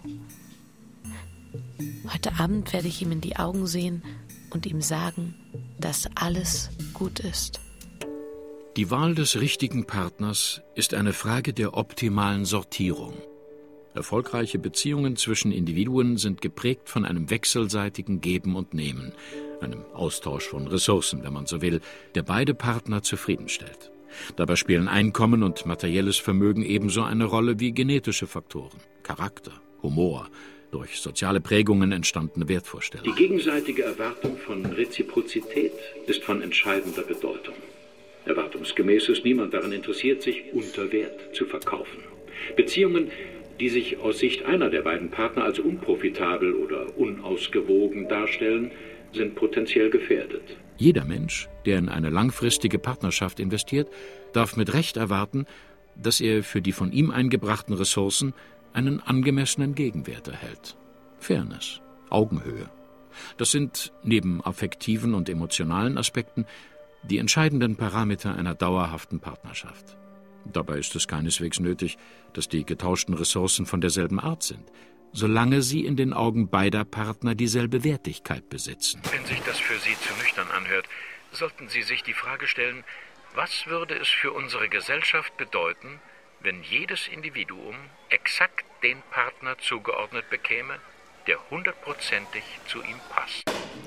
Heute Abend werde ich ihm in die Augen sehen und ihm sagen, dass alles gut ist. Die Wahl des richtigen Partners ist eine Frage der optimalen Sortierung. Erfolgreiche Beziehungen zwischen Individuen sind geprägt von einem wechselseitigen Geben und Nehmen, einem Austausch von Ressourcen, wenn man so will, der beide Partner zufriedenstellt. Dabei spielen Einkommen und materielles Vermögen ebenso eine Rolle wie genetische Faktoren, Charakter, Humor, durch soziale Prägungen entstandene Wertvorstellungen. Die gegenseitige Erwartung von Reziprozität ist von entscheidender Bedeutung. Erwartungsgemäß ist niemand daran interessiert, sich unter Wert zu verkaufen. Beziehungen, die sich aus Sicht einer der beiden Partner als unprofitabel oder unausgewogen darstellen, sind potenziell gefährdet. Jeder Mensch, der in eine langfristige Partnerschaft investiert, darf mit Recht erwarten, dass er für die von ihm eingebrachten Ressourcen einen angemessenen Gegenwert erhält. Fairness, Augenhöhe. Das sind neben affektiven und emotionalen Aspekten die entscheidenden Parameter einer dauerhaften Partnerschaft. Dabei ist es keineswegs nötig, dass die getauschten Ressourcen von derselben Art sind, solange sie in den Augen beider Partner dieselbe Wertigkeit besitzen. Wenn sich das für Sie zu nüchtern anhört, sollten Sie sich die Frage stellen, was würde es für unsere Gesellschaft bedeuten, wenn jedes Individuum exakt den Partner zugeordnet bekäme, der hundertprozentig zu ihm passt.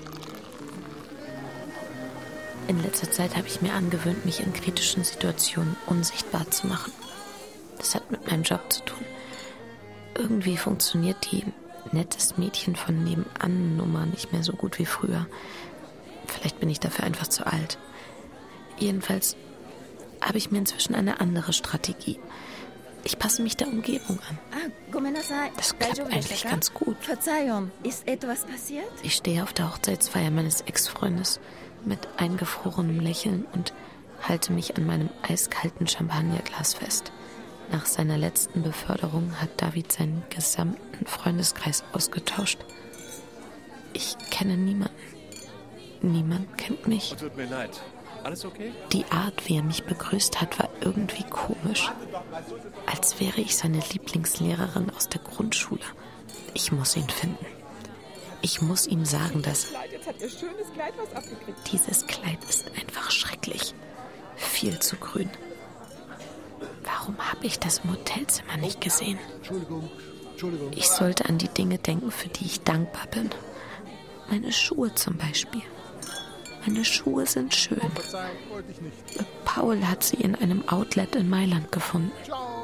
In letzter Zeit habe ich mir angewöhnt, mich in kritischen Situationen unsichtbar zu machen. Das hat mit meinem Job zu tun. Irgendwie funktioniert die nettes Mädchen von nebenan Nummer nicht mehr so gut wie früher. Vielleicht bin ich dafür einfach zu alt. Jedenfalls habe ich mir inzwischen eine andere Strategie. Ich passe mich der Umgebung an. Das klappt eigentlich ganz gut. Verzeihung, ist etwas passiert? Ich stehe auf der Hochzeitsfeier meines Ex-Freundes mit eingefrorenem Lächeln und halte mich an meinem eiskalten Champagnerglas fest. Nach seiner letzten Beförderung hat David seinen gesamten Freundeskreis ausgetauscht. Ich kenne niemanden. Niemand kennt mich. Tut mir leid. Alles okay? Die Art, wie er mich begrüßt hat, war irgendwie komisch. Als wäre ich seine Lieblingslehrerin aus der Grundschule. Ich muss ihn finden. Ich muss ihm sagen, dass Jetzt hat ihr schönes Kleid was abgekriegt. Dieses Kleid ist einfach schrecklich. Viel zu grün. Warum habe ich das im Hotelzimmer nicht gesehen? Entschuldigung. Entschuldigung. Ich sollte an die Dinge denken, für die ich dankbar bin. Meine Schuhe zum Beispiel. Meine Schuhe sind schön. Paul hat sie in einem Outlet in Mailand gefunden.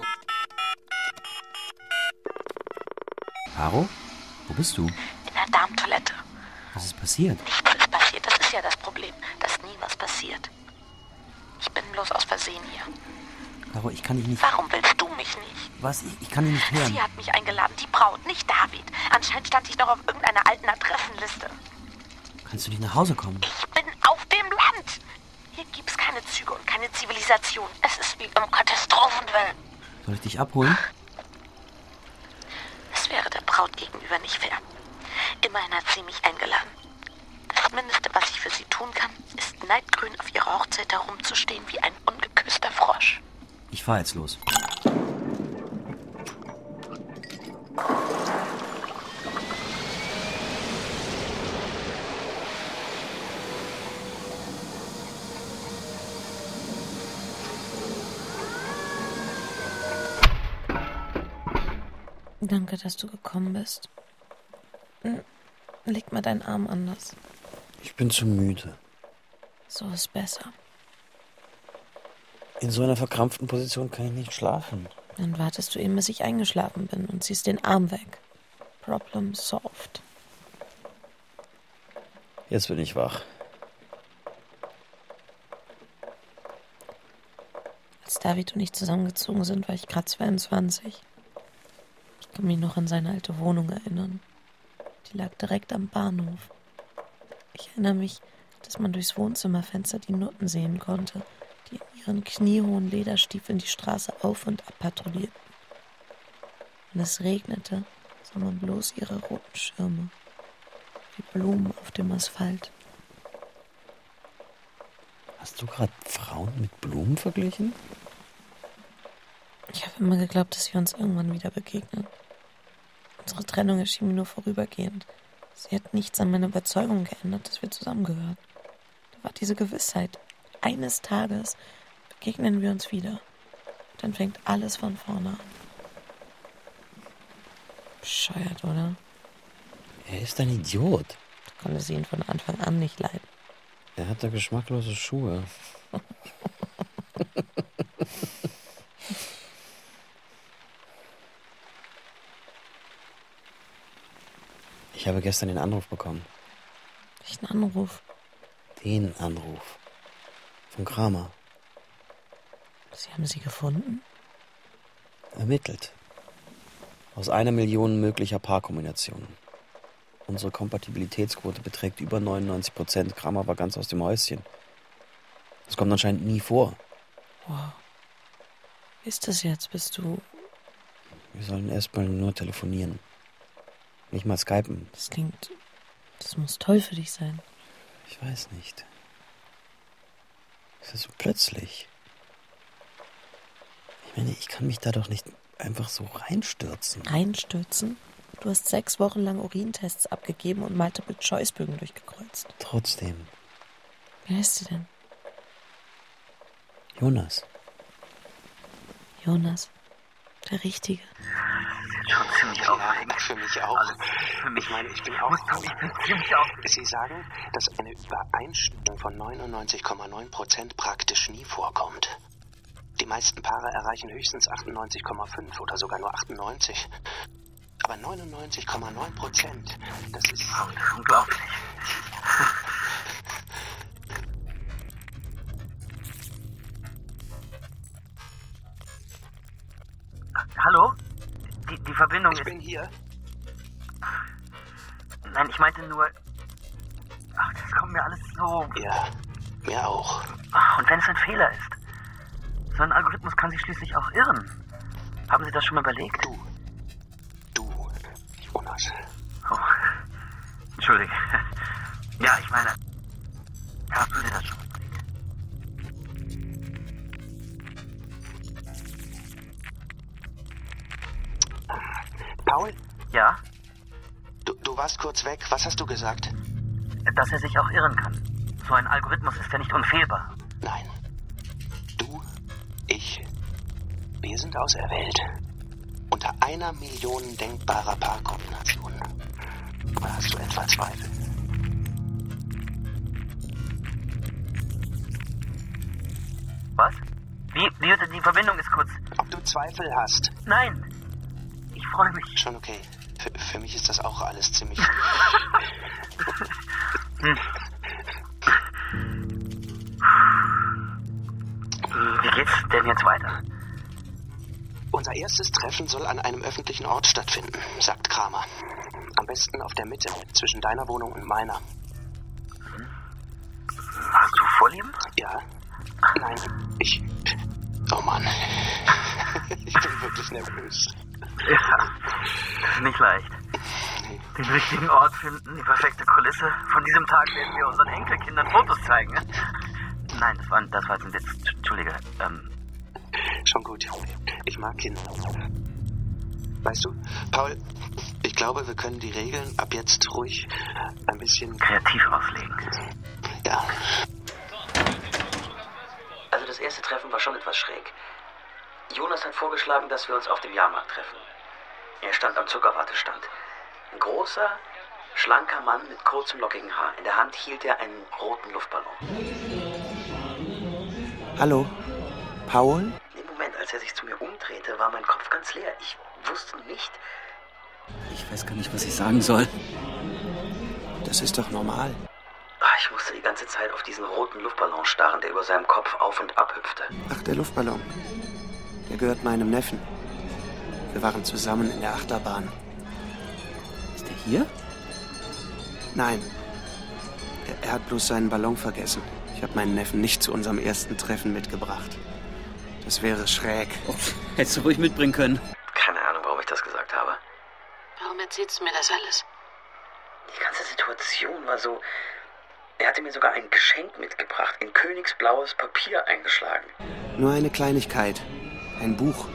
Caro? Wo bist du? In der Darmtoilette. Was ist passiert? Nichts ist passiert, das ist ja das Problem, dass nie was passiert. Ich bin bloß aus Versehen hier. Caro, ich kann dich nicht... Warum willst du mich nicht? Was? Ich, ich kann dich nicht hören. Sie hat mich eingeladen, die Braut, nicht David. Anscheinend stand ich noch auf irgendeiner alten Adressenliste. Kannst du nicht nach Hause kommen? Ich bin auf dem Land. Hier gibt's keine Züge und keine Zivilisation. Es ist wie im Katastrophenwellen. Soll ich dich abholen? Es wäre der Braut gegenüber nicht fair. Immerhin hat sie mich eingeladen. Das Mindeste, was ich für sie tun kann, ist neidgrün auf ihrer Hochzeit herumzustehen wie ein ungeküsster Frosch. Ich fahr jetzt los. Danke, dass du gekommen bist. Leg mal deinen Arm anders. Ich bin zu müde. So ist besser. In so einer verkrampften Position kann ich nicht schlafen. Dann wartest du eben, bis ich eingeschlafen bin und ziehst den Arm weg. Problem solved. Jetzt bin ich wach. Als David und ich zusammengezogen sind, war ich gerade zweiundzwanzig. Ich kann mich noch an seine alte Wohnung erinnern. Die lag direkt am Bahnhof. Ich erinnere mich, dass man durchs Wohnzimmerfenster die Nutten sehen konnte, die in ihren kniehohen Lederstiefeln die Straße auf und ab patrouillierten. Wenn es regnete, sah man bloß ihre roten Schirme, wie Blumen auf dem Asphalt. Hast du gerade Frauen mit Blumen verglichen? Ich habe immer geglaubt, dass wir uns irgendwann wieder begegnen. Unsere Trennung erschien mir nur vorübergehend. Sie hat nichts an meiner Überzeugung geändert, dass wir zusammengehören. Da war diese Gewissheit. Eines Tages begegnen wir uns wieder. Und dann fängt alles von vorne an. Bescheuert, oder? Er ist ein Idiot. Du konntest ihn von Anfang an nicht leiden. Er hatte geschmacklose Schuhe. Ich habe gestern den Anruf bekommen. Welchen Anruf? Den Anruf. Von Kramer. Sie haben sie gefunden? Ermittelt. Aus einer Million möglicher Paarkombinationen. Unsere Kompatibilitätsquote beträgt über neunundneunzig Prozent. Kramer war ganz aus dem Häuschen. Das kommt anscheinend nie vor. Wow. Wie ist das jetzt? Bist du... Wir sollen erstmal nur telefonieren. Nicht mal skypen. Das klingt... Das muss toll für dich sein. Ich weiß nicht. Es ist so plötzlich. Ich meine, ich kann mich da doch nicht einfach so reinstürzen. Reinstürzen? Du hast sechs Wochen lang Urintests abgegeben und Multiple-Choice-Bögen durchgekreuzt. Trotzdem. Wie heißt sie denn? Jonas. Jonas. Der Richtige. Schon ziemlich aufregend. Für mich auch. Also, für mich, ich meine, ich bin auch. Ich bin ziemlich aufgeregt. Sie sagen, dass eine Übereinstimmung von neunundneunzig Komma neun Prozent praktisch nie vorkommt. Die meisten Paare erreichen höchstens achtundneunzig Komma fünf oder sogar nur achtundneunzig. Aber neunundneunzig Komma neun Prozent, das ist... Oh, das ist unglaublich. Hallo? Die, die Verbindung ich ist... Ich bin hier. Nein, ich meinte nur... Ach, das kommt mir alles so... Ja, mir auch. Ach, und wenn es ein Fehler ist? So ein Algorithmus kann sich schließlich auch irren. Haben Sie das schon mal überlegt? Du. Du, Jonas. Oh, entschuldige. Ja, ich meine... hast du dir das schon überlegt? Paul? Ja? Du, du warst kurz weg. Was hast du gesagt? Dass er sich auch irren kann. So ein Algorithmus ist ja nicht unfehlbar. Nein. Du, ich, wir sind auserwählt. Unter einer Million denkbarer Paarkombinationen. Oder hast du etwa Zweifel? Was? Wie, wie, die Verbindung ist kurz. Ob du Zweifel hast? Nein. Ich freue mich. Schon okay. Für, für mich ist das auch alles ziemlich... hm. Wie geht's denn jetzt weiter? Unser erstes Treffen soll an einem öffentlichen Ort stattfinden, sagt Kramer. Am besten auf der Mitte, zwischen deiner Wohnung und meiner. Hast du Vorlieben? Ja. Nein, ich... Oh Mann. Ich bin wirklich nervös. Ja, das ist nicht leicht. Den richtigen Ort finden, die perfekte Kulisse. Von diesem Tag werden wir unseren Enkelkindern Fotos zeigen. Nein, das war, das war jetzt ein Witz. Entschuldige. Ähm. Schon gut. Ich mag Kinder. Weißt du, Paul, ich glaube, wir können die Regeln ab jetzt ruhig ein bisschen... kreativ auslegen. Ja. Also das erste Treffen war schon etwas schräg. Jonas hat vorgeschlagen, dass wir uns auf dem Jahrmarkt treffen. Er stand am Zuckerwattestand. Ein großer, schlanker Mann mit kurzem, lockigen Haar. In der Hand hielt er einen roten Luftballon. Hallo, Paul? Im Moment, als er sich zu mir umdrehte, war mein Kopf ganz leer. Ich wusste nicht... Ich weiß gar nicht, was ich sagen soll. Das ist doch normal. Ich musste die ganze Zeit auf diesen roten Luftballon starren, der über seinem Kopf auf und ab hüpfte. Ach, der Luftballon. Der gehört meinem Neffen. Wir waren zusammen in der Achterbahn. Ist der hier? Nein. Er, er hat bloß seinen Ballon vergessen. Ich habe meinen Neffen nicht zu unserem ersten Treffen mitgebracht. Das wäre schräg. Oh, hättest du ruhig mitbringen können. Keine Ahnung, warum ich das gesagt habe. Warum erzählst du mir das alles? Die ganze Situation war so... Er hatte mir sogar ein Geschenk mitgebracht, in königsblaues Papier eingeschlagen. Nur eine Kleinigkeit. Ein Buch.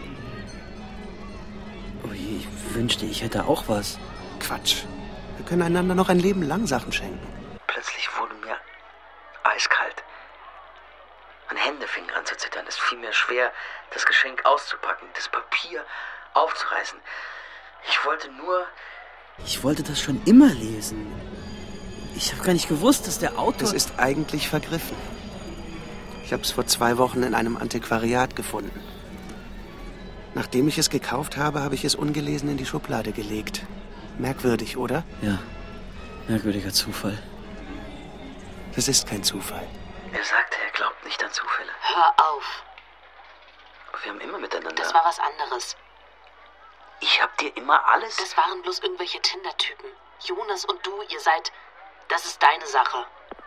Oh je, ich wünschte, ich hätte auch was. Quatsch. Wir können einander noch ein Leben lang Sachen schenken. Plötzlich wurde mir eiskalt. Meine Hände fingen an zu zittern. Es fiel mir schwer, das Geschenk auszupacken, das Papier aufzureißen. Ich wollte nur... Ich wollte das schon immer lesen. Ich habe gar nicht gewusst, dass der Autor... Es ist eigentlich vergriffen. Ich habe es vor zwei Wochen in einem Antiquariat gefunden. Nachdem ich es gekauft habe, habe ich es ungelesen in die Schublade gelegt. Merkwürdig, oder? Ja, merkwürdiger Zufall. Das ist kein Zufall. Er sagte, er glaubt nicht an Zufälle. Hör auf. Wir haben immer miteinander... Das war was anderes. Ich hab dir immer alles... Das waren bloß irgendwelche Tinder-Typen. Jonas und du, ihr seid... Das ist deine Sache.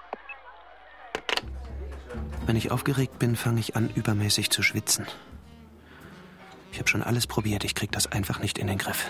Wenn ich aufgeregt bin, fange ich an, übermäßig zu schwitzen. Ich habe schon alles probiert, ich krieg das einfach nicht in den Griff.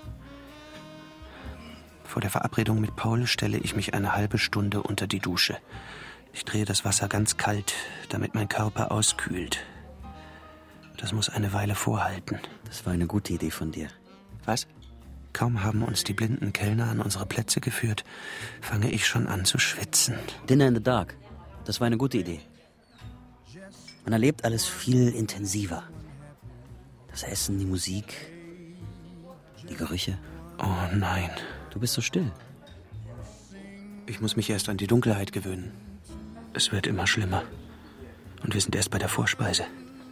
Vor der Verabredung mit Paul stelle ich mich eine halbe Stunde unter die Dusche. Ich drehe das Wasser ganz kalt, damit mein Körper auskühlt. Das muss eine Weile vorhalten. Das war eine gute Idee von dir. Was? Kaum haben uns die blinden Kellner an unsere Plätze geführt, fange ich schon an zu schwitzen. Dinner in the Dark. Das war eine gute Idee. Man erlebt alles viel intensiver. Das Essen, die Musik, die Gerüche. Oh nein. Du bist so still. Ich muss mich erst an die Dunkelheit gewöhnen. Es wird immer schlimmer. Und wir sind erst bei der Vorspeise.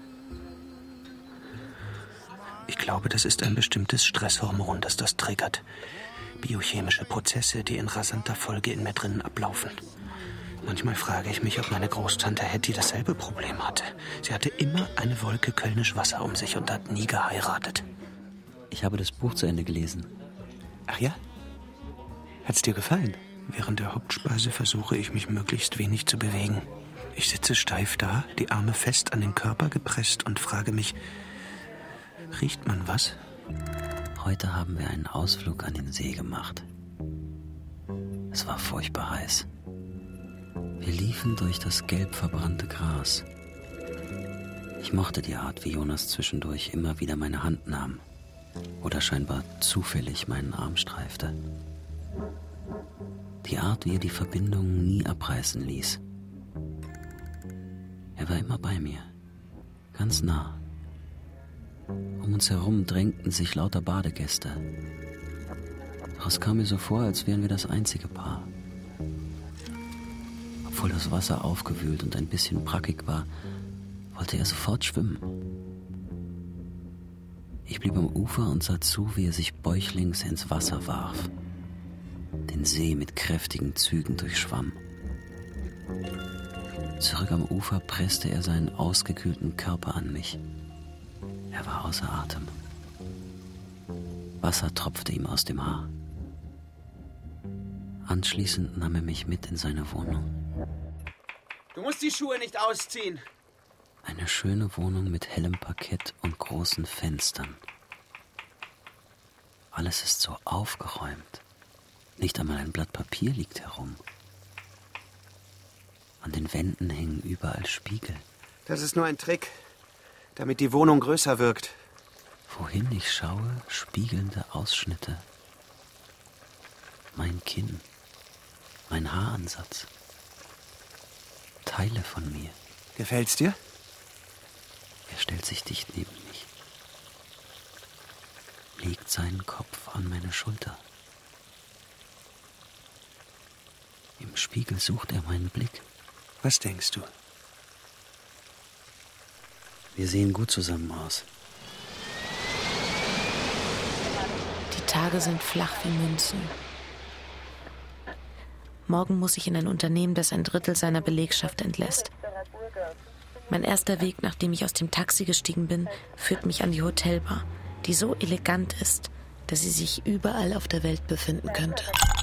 Ich glaube, das ist ein bestimmtes Stresshormon, das das triggert. Biochemische Prozesse, die in rasanter Folge in mir drinnen ablaufen. Manchmal frage ich mich, ob meine Großtante Hetty dasselbe Problem hatte. Sie hatte immer eine Wolke Kölnisch Wasser um sich und hat nie geheiratet. Ich habe das Buch zu Ende gelesen. Ach ja? Hat's dir gefallen? Während der Hauptspeise versuche ich mich möglichst wenig zu bewegen. Ich sitze steif da, die Arme fest an den Körper gepresst und frage mich, riecht man was? Heute haben wir einen Ausflug an den See gemacht. Es war furchtbar heiß. Wir liefen durch das gelb verbrannte Gras. Ich mochte die Art, wie Jonas zwischendurch immer wieder meine Hand nahm oder scheinbar zufällig meinen Arm streifte. Die Art, wie er die Verbindung nie abreißen ließ. Er war immer bei mir, ganz nah. Um uns herum drängten sich lauter Badegäste. Doch es kam mir so vor, als wären wir das einzige Paar. Obwohl das Wasser aufgewühlt und ein bisschen brackig war, wollte er sofort schwimmen. Ich blieb am Ufer und sah zu, wie er sich bäuchlings ins Wasser warf, den See mit kräftigen Zügen durchschwamm. Zurück am Ufer presste er seinen ausgekühlten Körper an mich. Er war außer Atem. Wasser tropfte ihm aus dem Haar. Anschließend nahm er mich mit in seine Wohnung. Du musst die Schuhe nicht ausziehen. Eine schöne Wohnung mit hellem Parkett und großen Fenstern. Alles ist so aufgeräumt. Nicht einmal ein Blatt Papier liegt herum. An den Wänden hängen überall Spiegel. Das ist nur ein Trick, damit die Wohnung größer wirkt. Wohin ich schaue, spiegelnde Ausschnitte. Mein Kinn, mein Haaransatz. Teile von mir. Gefällt's dir? Er stellt sich dicht neben mich, legt seinen Kopf an meine Schulter. Im Spiegel sucht er meinen Blick. Was denkst du? Wir sehen gut zusammen aus. Die Tage sind flach wie Münzen. Morgen muss ich in ein Unternehmen, das ein Drittel seiner Belegschaft entlässt. Mein erster Weg, nachdem ich aus dem Taxi gestiegen bin, führt mich an die Hotelbar, die so elegant ist, dass sie sich überall auf der Welt befinden könnte.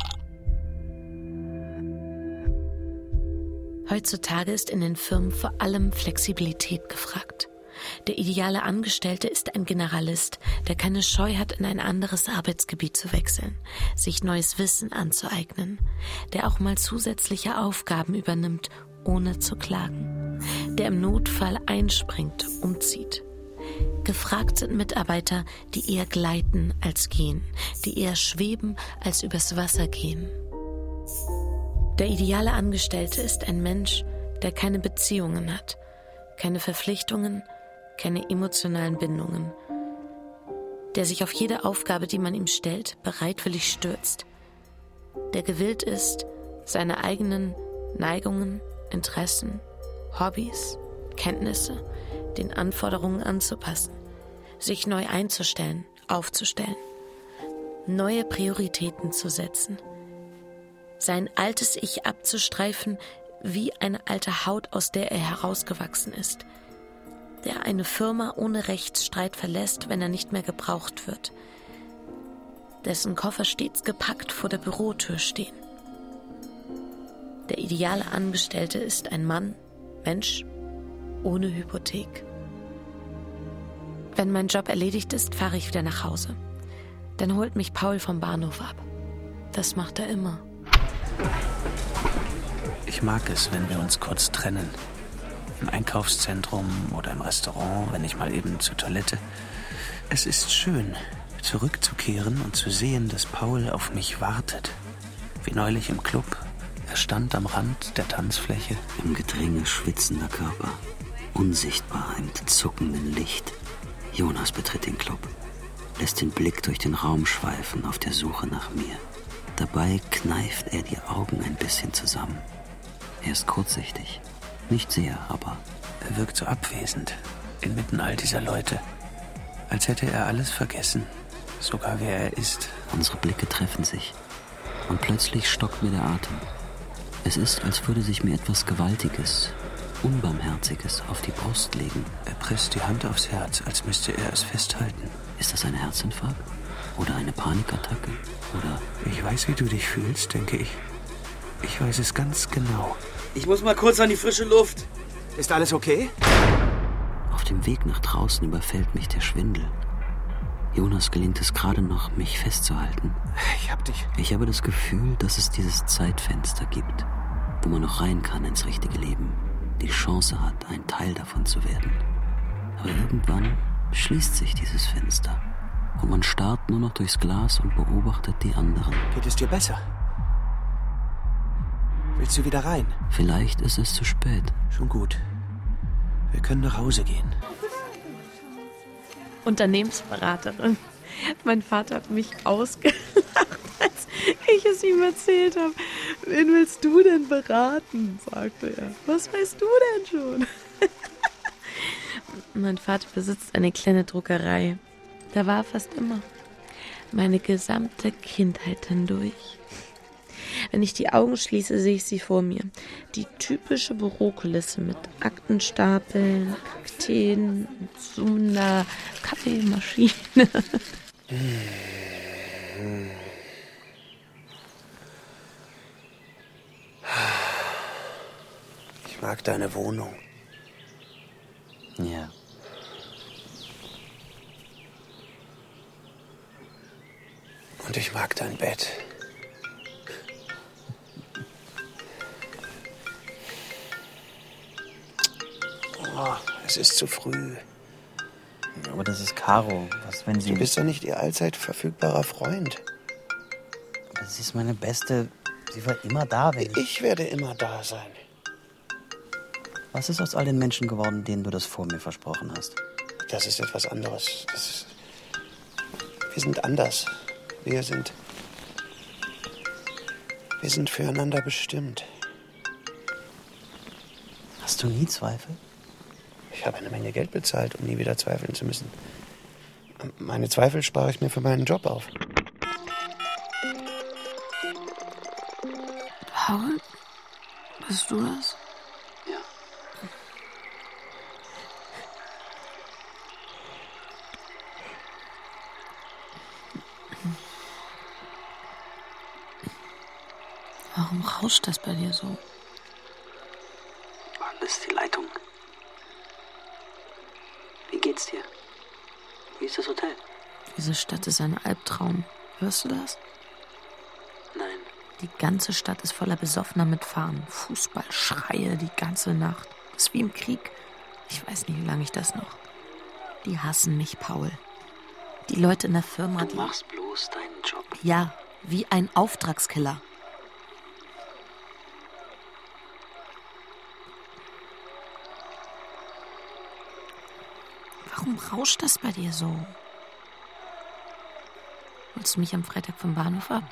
Heutzutage ist in den Firmen vor allem Flexibilität gefragt. Der ideale Angestellte ist ein Generalist, der keine Scheu hat, in ein anderes Arbeitsgebiet zu wechseln, sich neues Wissen anzueignen, der auch mal zusätzliche Aufgaben übernimmt, ohne zu klagen, der im Notfall einspringt, umzieht. Gefragt sind Mitarbeiter, die eher gleiten als gehen, die eher schweben als übers Wasser gehen. Der ideale Angestellte ist ein Mensch, der keine Beziehungen hat, keine Verpflichtungen, keine emotionalen Bindungen, der sich auf jede Aufgabe, die man ihm stellt, bereitwillig stürzt, der gewillt ist, seine eigenen Neigungen, Interessen, Hobbys, Kenntnisse den Anforderungen anzupassen, sich neu einzustellen, aufzustellen, neue Prioritäten zu setzen, sein altes Ich abzustreifen wie eine alte Haut, aus der er herausgewachsen ist, der eine Firma ohne Rechtsstreit verlässt, wenn er nicht mehr gebraucht wird, dessen Koffer stets gepackt vor der Bürotür stehen. Der ideale Angestellte ist ein Mann, Mensch, ohne Hypothek. Wenn mein Job erledigt ist, fahre ich wieder nach Hause. Dann holt mich Paul vom Bahnhof ab. Das macht er immer. Ich mag es, wenn wir uns kurz trennen. Im Einkaufszentrum oder im Restaurant, wenn ich mal eben zur Toilette. Es ist schön, zurückzukehren und zu sehen, dass Paul auf mich wartet. Wie neulich im Club. Er stand am Rand der Tanzfläche. Im Gedränge schwitzender Körper, unsichtbar im zuckenden Licht. Jonas betritt den Club, lässt den Blick durch den Raum schweifen auf der Suche nach mir. Dabei kneift er die Augen ein bisschen zusammen. Er ist kurzsichtig. Nicht sehr, aber... Er wirkt so abwesend, inmitten all dieser Leute. Als hätte er alles vergessen, sogar wer er ist. Unsere Blicke treffen sich. Und plötzlich stockt mir der Atem. Es ist, als würde sich mir etwas Gewaltiges, Unbarmherziges auf die Brust legen. Er presst die Hand aufs Herz, als müsste er es festhalten. Ist das ein Herzinfarkt? Oder eine Panikattacke? Oder... Ich weiß, wie du dich fühlst, denke ich. Ich weiß es ganz genau. Ich muss mal kurz an die frische Luft. Ist alles okay? Auf dem Weg nach draußen überfällt mich der Schwindel. Jonas gelingt es gerade noch, mich festzuhalten. Ich hab dich. Ich habe das Gefühl, dass es dieses Zeitfenster gibt, wo man noch rein kann ins richtige Leben, die Chance hat, ein Teil davon zu werden. Aber irgendwann schließt sich dieses Fenster und man starrt nur noch durchs Glas und beobachtet die anderen. Geht es dir besser? Willst du wieder rein? Vielleicht ist es zu spät. Schon gut. Wir können nach Hause gehen. Unternehmensberaterin. Mein Vater hat mich ausgelacht, als ich es ihm erzählt habe. Wen willst du denn beraten? Sagte er. Was weißt du denn schon? Mein Vater besitzt eine kleine Druckerei. Da war er fast immer. Meine gesamte Kindheit hindurch. Wenn ich die Augen schließe, sehe ich sie vor mir. Die typische Bürokulisse mit Aktenstapeln, Kakteen, zoomender Kaffeemaschine. Ich mag deine Wohnung. Ja. Und ich mag dein Bett. Oh, es ist zu früh. Aber das ist Caro. Was, wenn sie... Du bist doch nicht ihr allzeit verfügbarer Freund. Aber sie ist meine Beste. Sie war immer da, wenn ich... Ich werde immer da sein. Was ist aus all den Menschen geworden, denen du das vor mir versprochen hast? Das ist etwas anderes. Das ist... Wir sind anders. Wir sind... Wir sind füreinander bestimmt. Hast du nie Zweifel? Ich habe eine Menge Geld bezahlt, um nie wieder zweifeln zu müssen. Meine Zweifel spare ich mir für meinen Job auf. Paul? Bist du das? Ja. Warum rauscht das bei dir so? Das ist die Leitung. Wie geht's dir? Wie ist das Hotel? Diese Stadt ist ein Albtraum. Hörst du das? Nein. Die ganze Stadt ist voller Besoffener mit Fahnen. Fußballschreie die ganze Nacht. Das ist wie im Krieg. Ich weiß nicht, wie lange ich das noch. Die hassen mich, Paul. Die Leute in der Firma, du die... Du machst bloß deinen Job. Ja, wie ein Auftragskiller. Warum rauscht das bei dir so? Holst du mich am Freitag vom Bahnhof ab?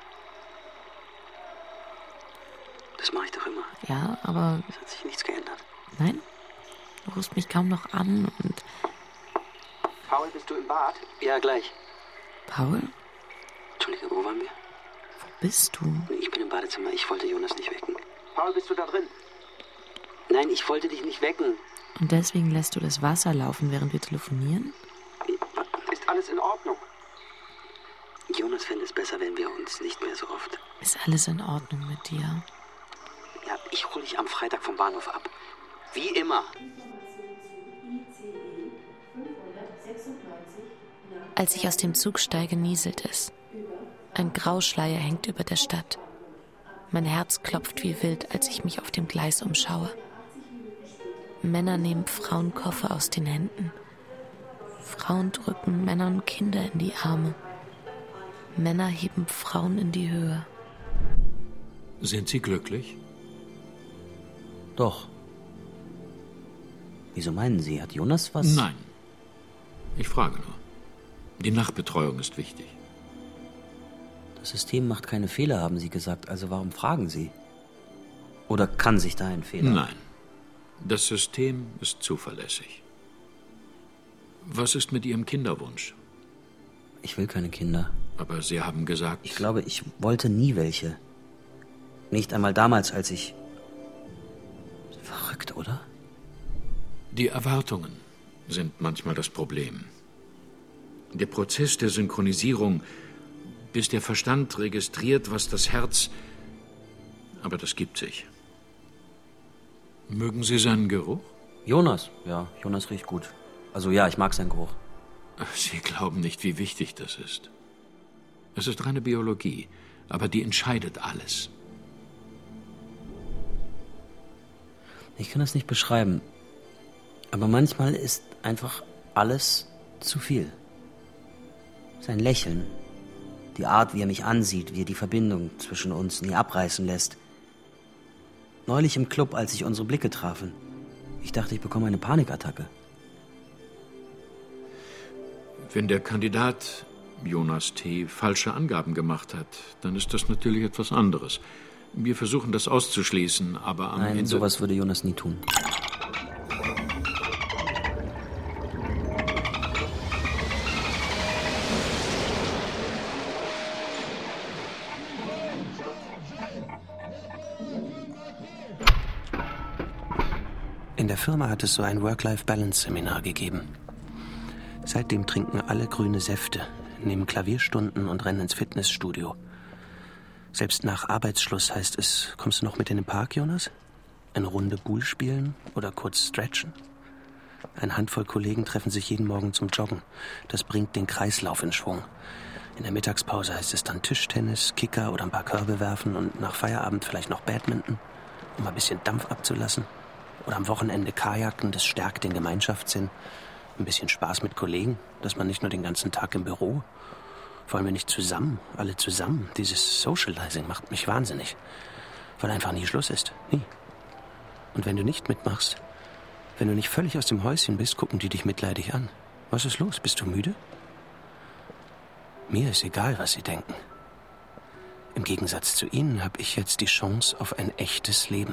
Das mache ich doch immer. Ja, aber... Es hat sich nichts geändert. Nein? Du rufst mich kaum noch an und... Paul, bist du im Bad? Ja, gleich. Paul? Entschuldige, wo waren wir? Wo bist du? Ich bin im Badezimmer. Ich wollte Jonas nicht wecken. Paul, bist du da drin? Nein, ich wollte dich nicht wecken. Und deswegen lässt du das Wasser laufen, während wir telefonieren? Ist alles in Ordnung? Jonas fände es besser, wenn wir uns nicht mehr so oft... Ist alles in Ordnung mit dir? Ja, ich hole dich am Freitag vom Bahnhof ab. Wie immer. Als ich aus dem Zug steige, nieselt es. Ein Grauschleier hängt über der Stadt. Mein Herz klopft wie wild, als ich mich auf dem Gleis umschaue. Männer nehmen Frauenkoffer aus den Händen. Frauen drücken Männer und Kinder in die Arme. Männer heben Frauen in die Höhe. Sind Sie glücklich? Doch. Wieso meinen Sie, hat Jonas was? Nein. Ich frage nur. Die Nachbetreuung ist wichtig. Das System macht keine Fehler, haben Sie gesagt. Also warum fragen Sie? Oder kann sich da ein Fehler... Nein. Das System ist zuverlässig. Was ist mit Ihrem Kinderwunsch? Ich will keine Kinder. Aber Sie haben gesagt... Ich glaube, ich wollte nie welche. Nicht einmal damals, als ich... Verrückt, oder? Die Erwartungen sind manchmal das Problem. Der Prozess der Synchronisierung, bis der Verstand registriert, was das Herz... Aber das gibt sich. Mögen Sie seinen Geruch? Jonas, ja, Jonas riecht gut. Also ja, ich mag seinen Geruch. Sie glauben nicht, wie wichtig das ist. Es ist reine Biologie, aber die entscheidet alles. Ich kann das nicht beschreiben. Aber manchmal ist einfach alles zu viel. Sein Lächeln, die Art, wie er mich ansieht, wie er die Verbindung zwischen uns nie abreißen lässt. Neulich im Club, als sich unsere Blicke trafen. Ich dachte, ich bekomme eine Panikattacke. Wenn der Kandidat Jonas T. falsche Angaben gemacht hat, dann ist das natürlich etwas anderes. Wir versuchen das auszuschließen, aber am Nein, Ende... sowas würde Jonas nie tun. In der Firma hat es so ein Work-Life-Balance-Seminar gegeben. Seitdem trinken alle grüne Säfte, nehmen Klavierstunden und rennen ins Fitnessstudio. Selbst nach Arbeitsschluss heißt es, kommst du noch mit in den Park, Jonas? Eine Runde Bull spielen oder kurz stretchen? Eine Handvoll Kollegen treffen sich jeden Morgen zum Joggen. Das bringt den Kreislauf in Schwung. In der Mittagspause heißt es dann Tischtennis, Kicker oder ein paar Körbe werfen und nach Feierabend vielleicht noch Badminton, um ein bisschen Dampf abzulassen. Oder am Wochenende Kajaken, das stärkt den Gemeinschaftssinn. Ein bisschen Spaß mit Kollegen, dass man nicht nur den ganzen Tag im Büro. Wollen wir nicht zusammen, alle zusammen? Dieses Socializing macht mich wahnsinnig. Weil einfach nie Schluss ist. Nie. Und wenn du nicht mitmachst, wenn du nicht völlig aus dem Häuschen bist, gucken die dich mitleidig an. Was ist los? Bist du müde? Mir ist egal, was sie denken. Im Gegensatz zu ihnen habe ich jetzt die Chance auf ein echtes Leben.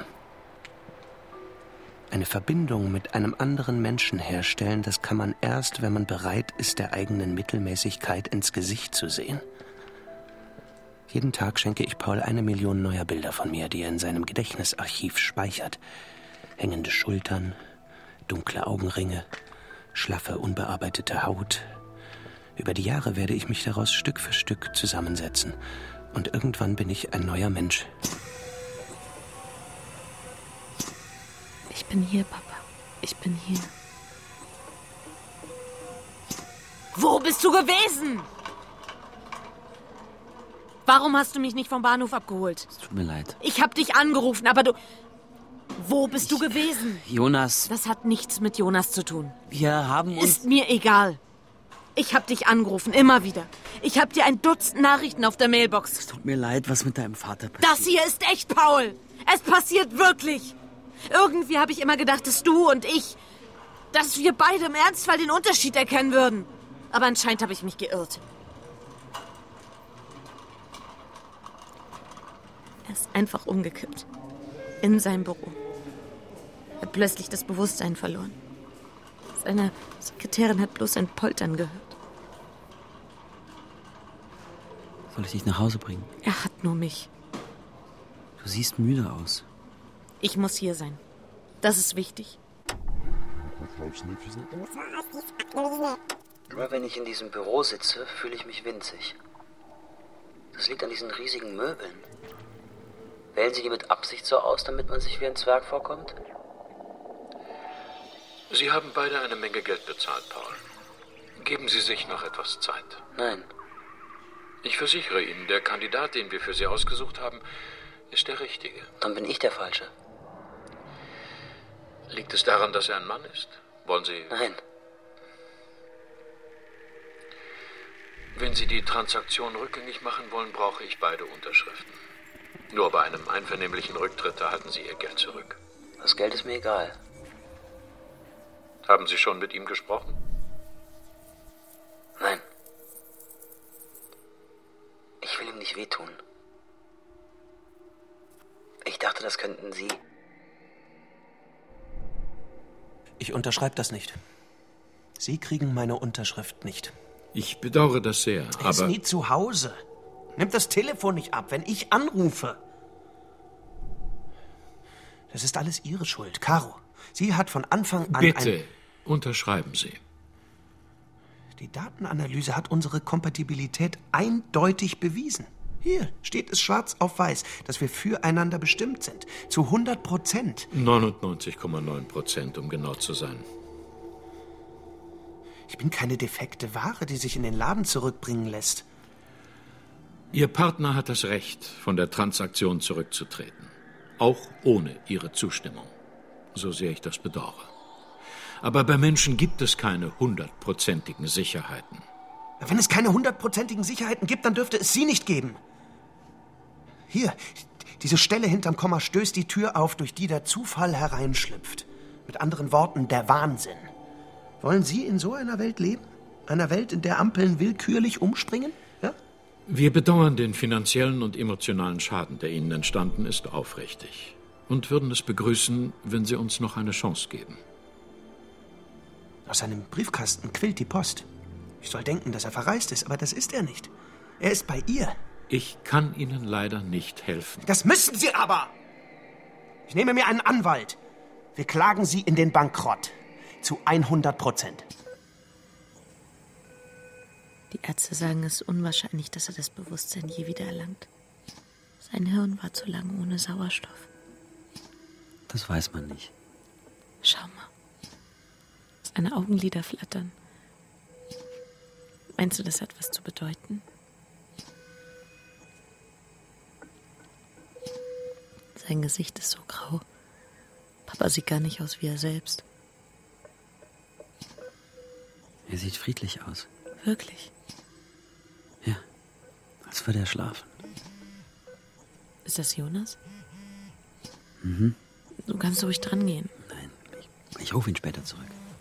Eine Verbindung mit einem anderen Menschen herstellen, das kann man erst, wenn man bereit ist, der eigenen Mittelmäßigkeit ins Gesicht zu sehen. Jeden Tag schenke ich Paul eine Million neuer Bilder von mir, die er in seinem Gedächtnisarchiv speichert. Hängende Schultern, dunkle Augenringe, schlaffe, unbearbeitete Haut. Über die Jahre werde ich mich daraus Stück für Stück zusammensetzen. Und irgendwann bin ich ein neuer Mensch. Ich bin hier, Papa. Ich bin hier. Wo bist du gewesen? Warum hast du mich nicht vom Bahnhof abgeholt? Es tut mir leid. Ich hab dich angerufen, aber du... Wo bist ich, du gewesen? Jonas. Das hat nichts mit Jonas zu tun. Wir haben uns... Ist mir egal. Ich hab dich angerufen, immer wieder. Ich hab dir ein Dutzend Nachrichten auf der Mailbox. Es tut mir leid, was mit deinem Vater passiert. Das hier ist echt, Paul. Es passiert wirklich. Irgendwie habe ich immer gedacht, dass du und ich, dass wir beide im Ernstfall den Unterschied erkennen würden. Aber anscheinend habe ich mich geirrt. Er ist einfach umgekippt. In seinem Büro. Er hat plötzlich das Bewusstsein verloren. Seine Sekretärin hat bloß ein Poltern gehört. Soll ich dich nach Hause bringen? Er hat nur mich. Du siehst müde aus. Ich muss hier sein. Das ist wichtig. Immer wenn ich in diesem Büro sitze, fühle ich mich winzig. Das liegt an diesen riesigen Möbeln. Wählen Sie die mit Absicht so aus, damit man sich wie ein Zwerg vorkommt? Sie haben beide eine Menge Geld bezahlt, Paul. Geben Sie sich noch etwas Zeit. Nein. Ich versichere Ihnen, der Kandidat, den wir für Sie ausgesucht haben, ist der Richtige. Dann bin ich der Falsche. Liegt es daran, dass er ein Mann ist? Wollen Sie... Nein. Wenn Sie die Transaktion rückgängig machen wollen, brauche ich beide Unterschriften. Nur bei einem einvernehmlichen Rücktritt erhalten Sie Ihr Geld zurück. Das Geld ist mir egal. Haben Sie schon mit ihm gesprochen? Nein. Ich will ihm nicht wehtun. Ich dachte, das könnten Sie. Ich unterschreibe das nicht. Sie kriegen meine Unterschrift nicht. Ich bedauere das sehr, aber... Er ist nie zu Hause. Nimmt das Telefon nicht ab, wenn ich anrufe. Das ist alles Ihre Schuld, Caro. Sie hat von Anfang an... Bitte, ein... unterschreiben Sie. Die Datenanalyse hat unsere Kompatibilität eindeutig bewiesen. Hier steht es schwarz auf weiß, dass wir füreinander bestimmt sind. Zu hundert Prozent. neunundneunzig Komma neun Prozent, um genau zu sein. Ich bin keine defekte Ware, die sich in den Laden zurückbringen lässt. Ihr Partner hat das Recht, von der Transaktion zurückzutreten. Auch ohne Ihre Zustimmung. so sehr ich das bedauere. Aber bei Menschen gibt es keine hundertprozentigen Sicherheiten. Wenn es keine hundertprozentigen Sicherheiten gibt, dann dürfte es sie nicht geben. Hier, diese Stelle hinterm Komma stößt die Tür auf, durch die der Zufall hereinschlüpft. Mit anderen Worten, der Wahnsinn. Wollen Sie in so einer Welt leben? Einer Welt, in der Ampeln willkürlich umspringen? Ja? Wir bedauern den finanziellen und emotionalen Schaden, der Ihnen entstanden ist, aufrichtig. Und würden es begrüßen, wenn Sie uns noch eine Chance geben. Aus seinem Briefkasten quillt die Post. Ich soll denken, dass er verreist ist, aber das ist er nicht. Er ist bei ihr. Ich kann Ihnen leider nicht helfen. Das müssen Sie aber! Ich nehme mir einen Anwalt. Wir klagen Sie in den Bankrott. Zu hundert Prozent. Die Ärzte sagen, es ist unwahrscheinlich, dass er das Bewusstsein je wieder erlangt. Sein Hirn war zu lange ohne Sauerstoff. Das weiß man nicht. Schau mal. Seine Augenlider flattern. Meinst du, das hat was zu bedeuten? Sein Gesicht ist so grau. Papa sieht gar nicht aus wie er selbst. Er sieht friedlich aus. Wirklich? Ja, als würde er schlafen. Ist das Jonas? Mhm. Du kannst ruhig dran gehen. Nein, ich, ich rufe ihn später zurück.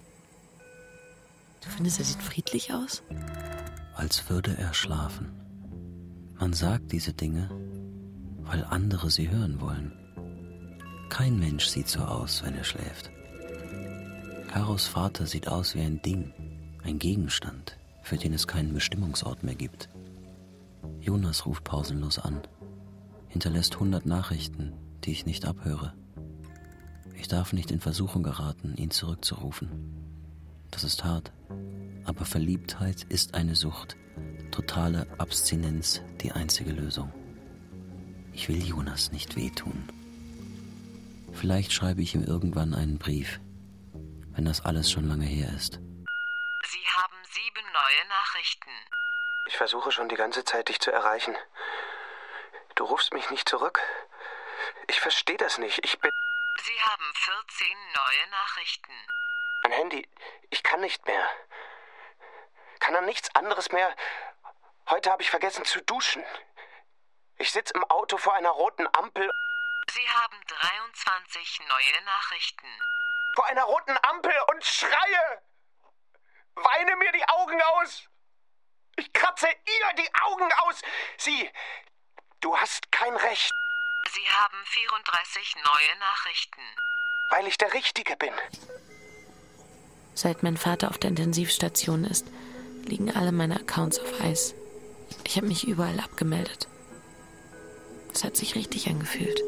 Du findest, er sieht friedlich aus? Als würde er schlafen. Man sagt diese Dinge, weil andere sie hören wollen. Kein Mensch sieht so aus, wenn er schläft. Karos Vater sieht aus wie ein Ding, ein Gegenstand, für den es keinen Bestimmungsort mehr gibt. Jonas ruft pausenlos an, hinterlässt hundert Nachrichten, die ich nicht abhöre. Ich darf nicht in Versuchung geraten, ihn zurückzurufen. Das ist hart, aber Verliebtheit ist eine Sucht, totale Abstinenz die einzige Lösung. Ich will Jonas nicht wehtun. Vielleicht schreibe ich ihm irgendwann einen Brief, wenn das alles schon lange her ist. Sie haben sieben neue Nachrichten. Ich versuche schon die ganze Zeit, dich zu erreichen. Du rufst mich nicht zurück. Ich verstehe das nicht. Ich bin... Sie haben vierzehn neue Nachrichten. Mein Handy, ich kann nicht mehr. Kann an nichts anderes mehr. Heute habe ich vergessen zu duschen. Ich sitze im Auto vor einer roten Ampel. Sie haben dreiundzwanzig neue Nachrichten. Vor einer roten Ampel und schreie! Weine mir die Augen aus! Ich kratze ihr die Augen aus! Sie, du hast kein Recht. Sie haben vierunddreißig neue Nachrichten. Weil ich der Richtige bin. Seit mein Vater auf der Intensivstation ist, liegen alle meine Accounts auf Eis. Ich habe mich überall abgemeldet. Es hat sich richtig angefühlt.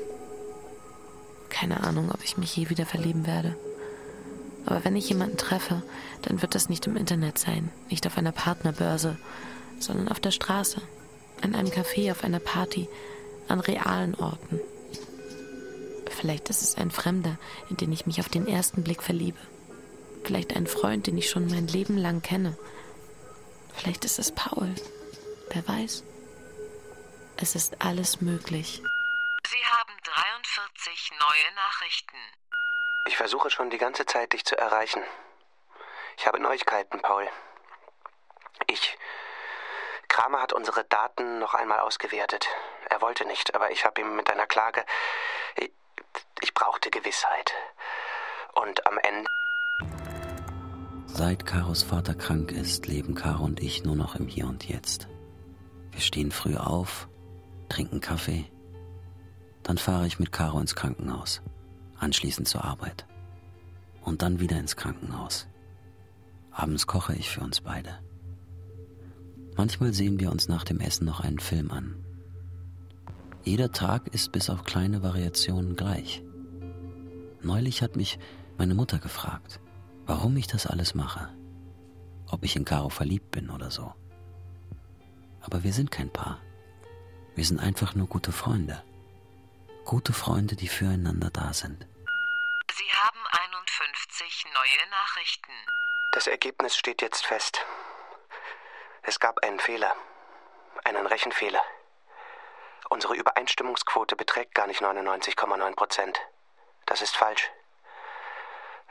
Keine Ahnung, ob ich mich je wieder verlieben werde. Aber wenn ich jemanden treffe, dann wird das nicht im Internet sein, nicht auf einer Partnerbörse, sondern auf der Straße, an einem Café, auf einer Party, an realen Orten. Vielleicht ist es ein Fremder, in den ich mich auf den ersten Blick verliebe. Vielleicht ein Freund, den ich schon mein Leben lang kenne. Vielleicht ist es Paul. Wer weiß? Es ist alles möglich. Sie haben dreiundvierzig neue Nachrichten. Ich versuche schon die ganze Zeit, dich zu erreichen. Ich habe Neuigkeiten, Paul. Ich... Kramer hat unsere Daten noch einmal ausgewertet. Er wollte nicht, aber ich habe ihm mit einer Klage... Ich, ich brauchte Gewissheit. Und am Ende... Seit Karos Vater krank ist, leben Caro und ich nur noch im Hier und Jetzt. Wir stehen früh auf, trinken Kaffee. Dann fahre ich mit Caro ins Krankenhaus, anschließend zur Arbeit. Und dann wieder ins Krankenhaus. Abends koche ich für uns beide. Manchmal sehen wir uns nach dem Essen noch einen Film an. Jeder Tag ist bis auf kleine Variationen gleich. Neulich hat mich meine Mutter gefragt, warum ich das alles mache. Ob ich in Caro verliebt bin oder so. Aber wir sind kein Paar. Wir sind einfach nur gute Freunde. Gute Freunde, die füreinander da sind. Sie haben einundfünfzig neue Nachrichten. Das Ergebnis steht jetzt fest. Es gab einen Fehler. Einen Rechenfehler. Unsere Übereinstimmungsquote beträgt gar nicht neunundneunzig Komma neun Prozent. Das ist falsch.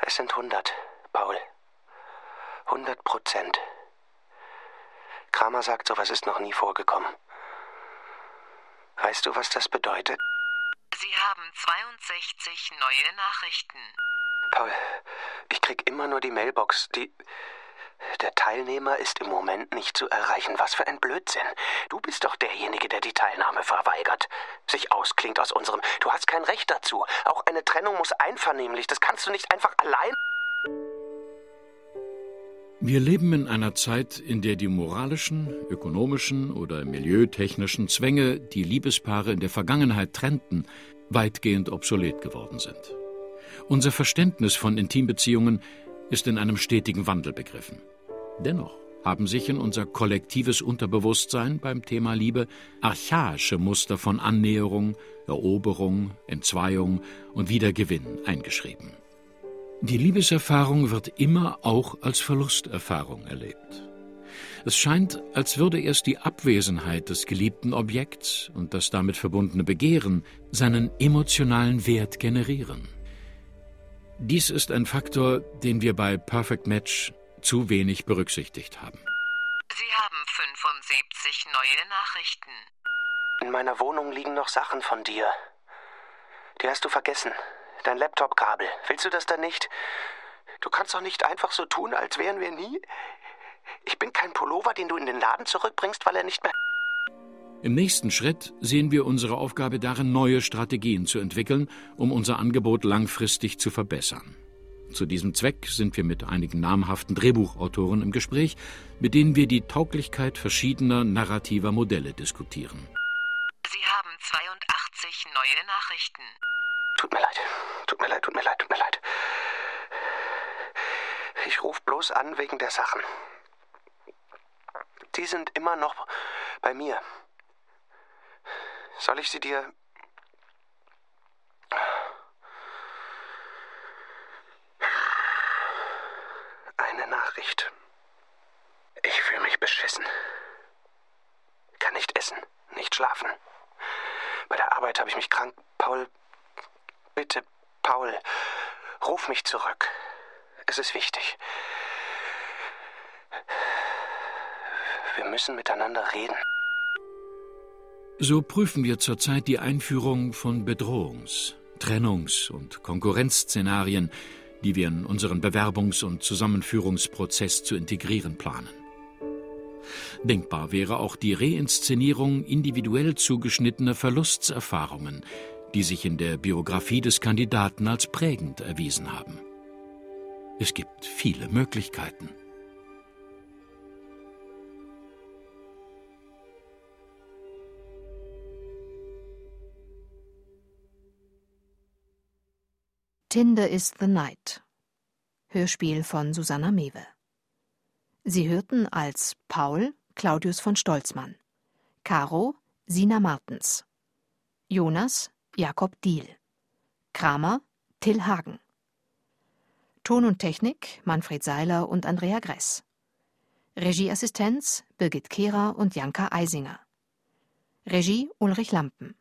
Es sind hundert, Paul. Hundert Prozent. Kramer sagt, sowas ist noch nie vorgekommen. Weißt du, was das bedeutet? Sie haben zweiundsechzig neue Nachrichten. Paul, ich krieg immer nur die Mailbox. Die... Der Teilnehmer ist im Moment nicht zu erreichen. Was für ein Blödsinn. Du bist doch derjenige, der die Teilnahme verweigert. Sich ausklingt aus unserem... Du hast kein Recht dazu. Auch eine Trennung muss einvernehmlich. Das kannst du nicht einfach allein... Wir leben in einer Zeit, in der die moralischen, ökonomischen oder milieutechnischen Zwänge, die Liebespaare in der Vergangenheit trennten, weitgehend obsolet geworden sind. Unser Verständnis von Intimbeziehungen ist in einem stetigen Wandel begriffen. Dennoch haben sich in unser kollektives Unterbewusstsein beim Thema Liebe archaische Muster von Annäherung, Eroberung, Entzweiung und Wiedergewinn eingeschrieben. Die Liebeserfahrung wird immer auch als Verlusterfahrung erlebt. Es scheint, als würde erst die Abwesenheit des geliebten Objekts und das damit verbundene Begehren seinen emotionalen Wert generieren. Dies ist ein Faktor, den wir bei Perfect Match zu wenig berücksichtigt haben. Sie haben fünfundsiebzig neue Nachrichten. In meiner Wohnung liegen noch Sachen von dir. Die hast du vergessen. Dein Laptop-Kabel. Willst du das dann nicht? Du kannst doch nicht einfach so tun, als wären wir nie... Ich bin kein Pullover, den du in den Laden zurückbringst, weil er nicht mehr... Im nächsten Schritt sehen wir unsere Aufgabe darin, neue Strategien zu entwickeln, um unser Angebot langfristig zu verbessern. Zu diesem Zweck sind wir mit einigen namhaften Drehbuchautoren im Gespräch, mit denen wir die Tauglichkeit verschiedener narrativer Modelle diskutieren. Sie haben zweiundachtzig neue Nachrichten. Tut mir leid, tut mir leid, tut mir leid, tut mir leid. Ich rufe bloß an wegen der Sachen. Die sind immer noch bei mir. Soll ich sie dir... Eine Nachricht. Ich fühle mich beschissen. Kann nicht essen, nicht schlafen. Bei der Arbeit habe ich mich krank... Paul, bitte, Paul, ruf mich zurück. Es ist wichtig. Wir müssen miteinander reden. So prüfen wir zurzeit die Einführung von Bedrohungs-, Trennungs- und Konkurrenzszenarien, die wir in unseren Bewerbungs- und Zusammenführungsprozess zu integrieren planen. Denkbar wäre auch die Reinszenierung individuell zugeschnittener Verlustserfahrungen, die sich in der Biografie des Kandidaten als prägend erwiesen haben. Es gibt viele Möglichkeiten. Tinder is the Night. Hörspiel von Susanna Mewe. Sie hörten als Paul Claudius von Stolzmann, Caro Sina Martens, Jonas Jakob Diehl, Kramer Till Hagen. Ton und Technik Manfred Seiler und Andrea Gress. Regieassistenz Birgit Kehrer und Janka Eisinger. Regie Ulrich Lampen.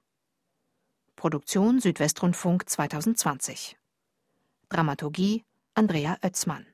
Produktion Südwestrundfunk zweitausendzwanzig. Dramaturgie Andrea Oetzmann.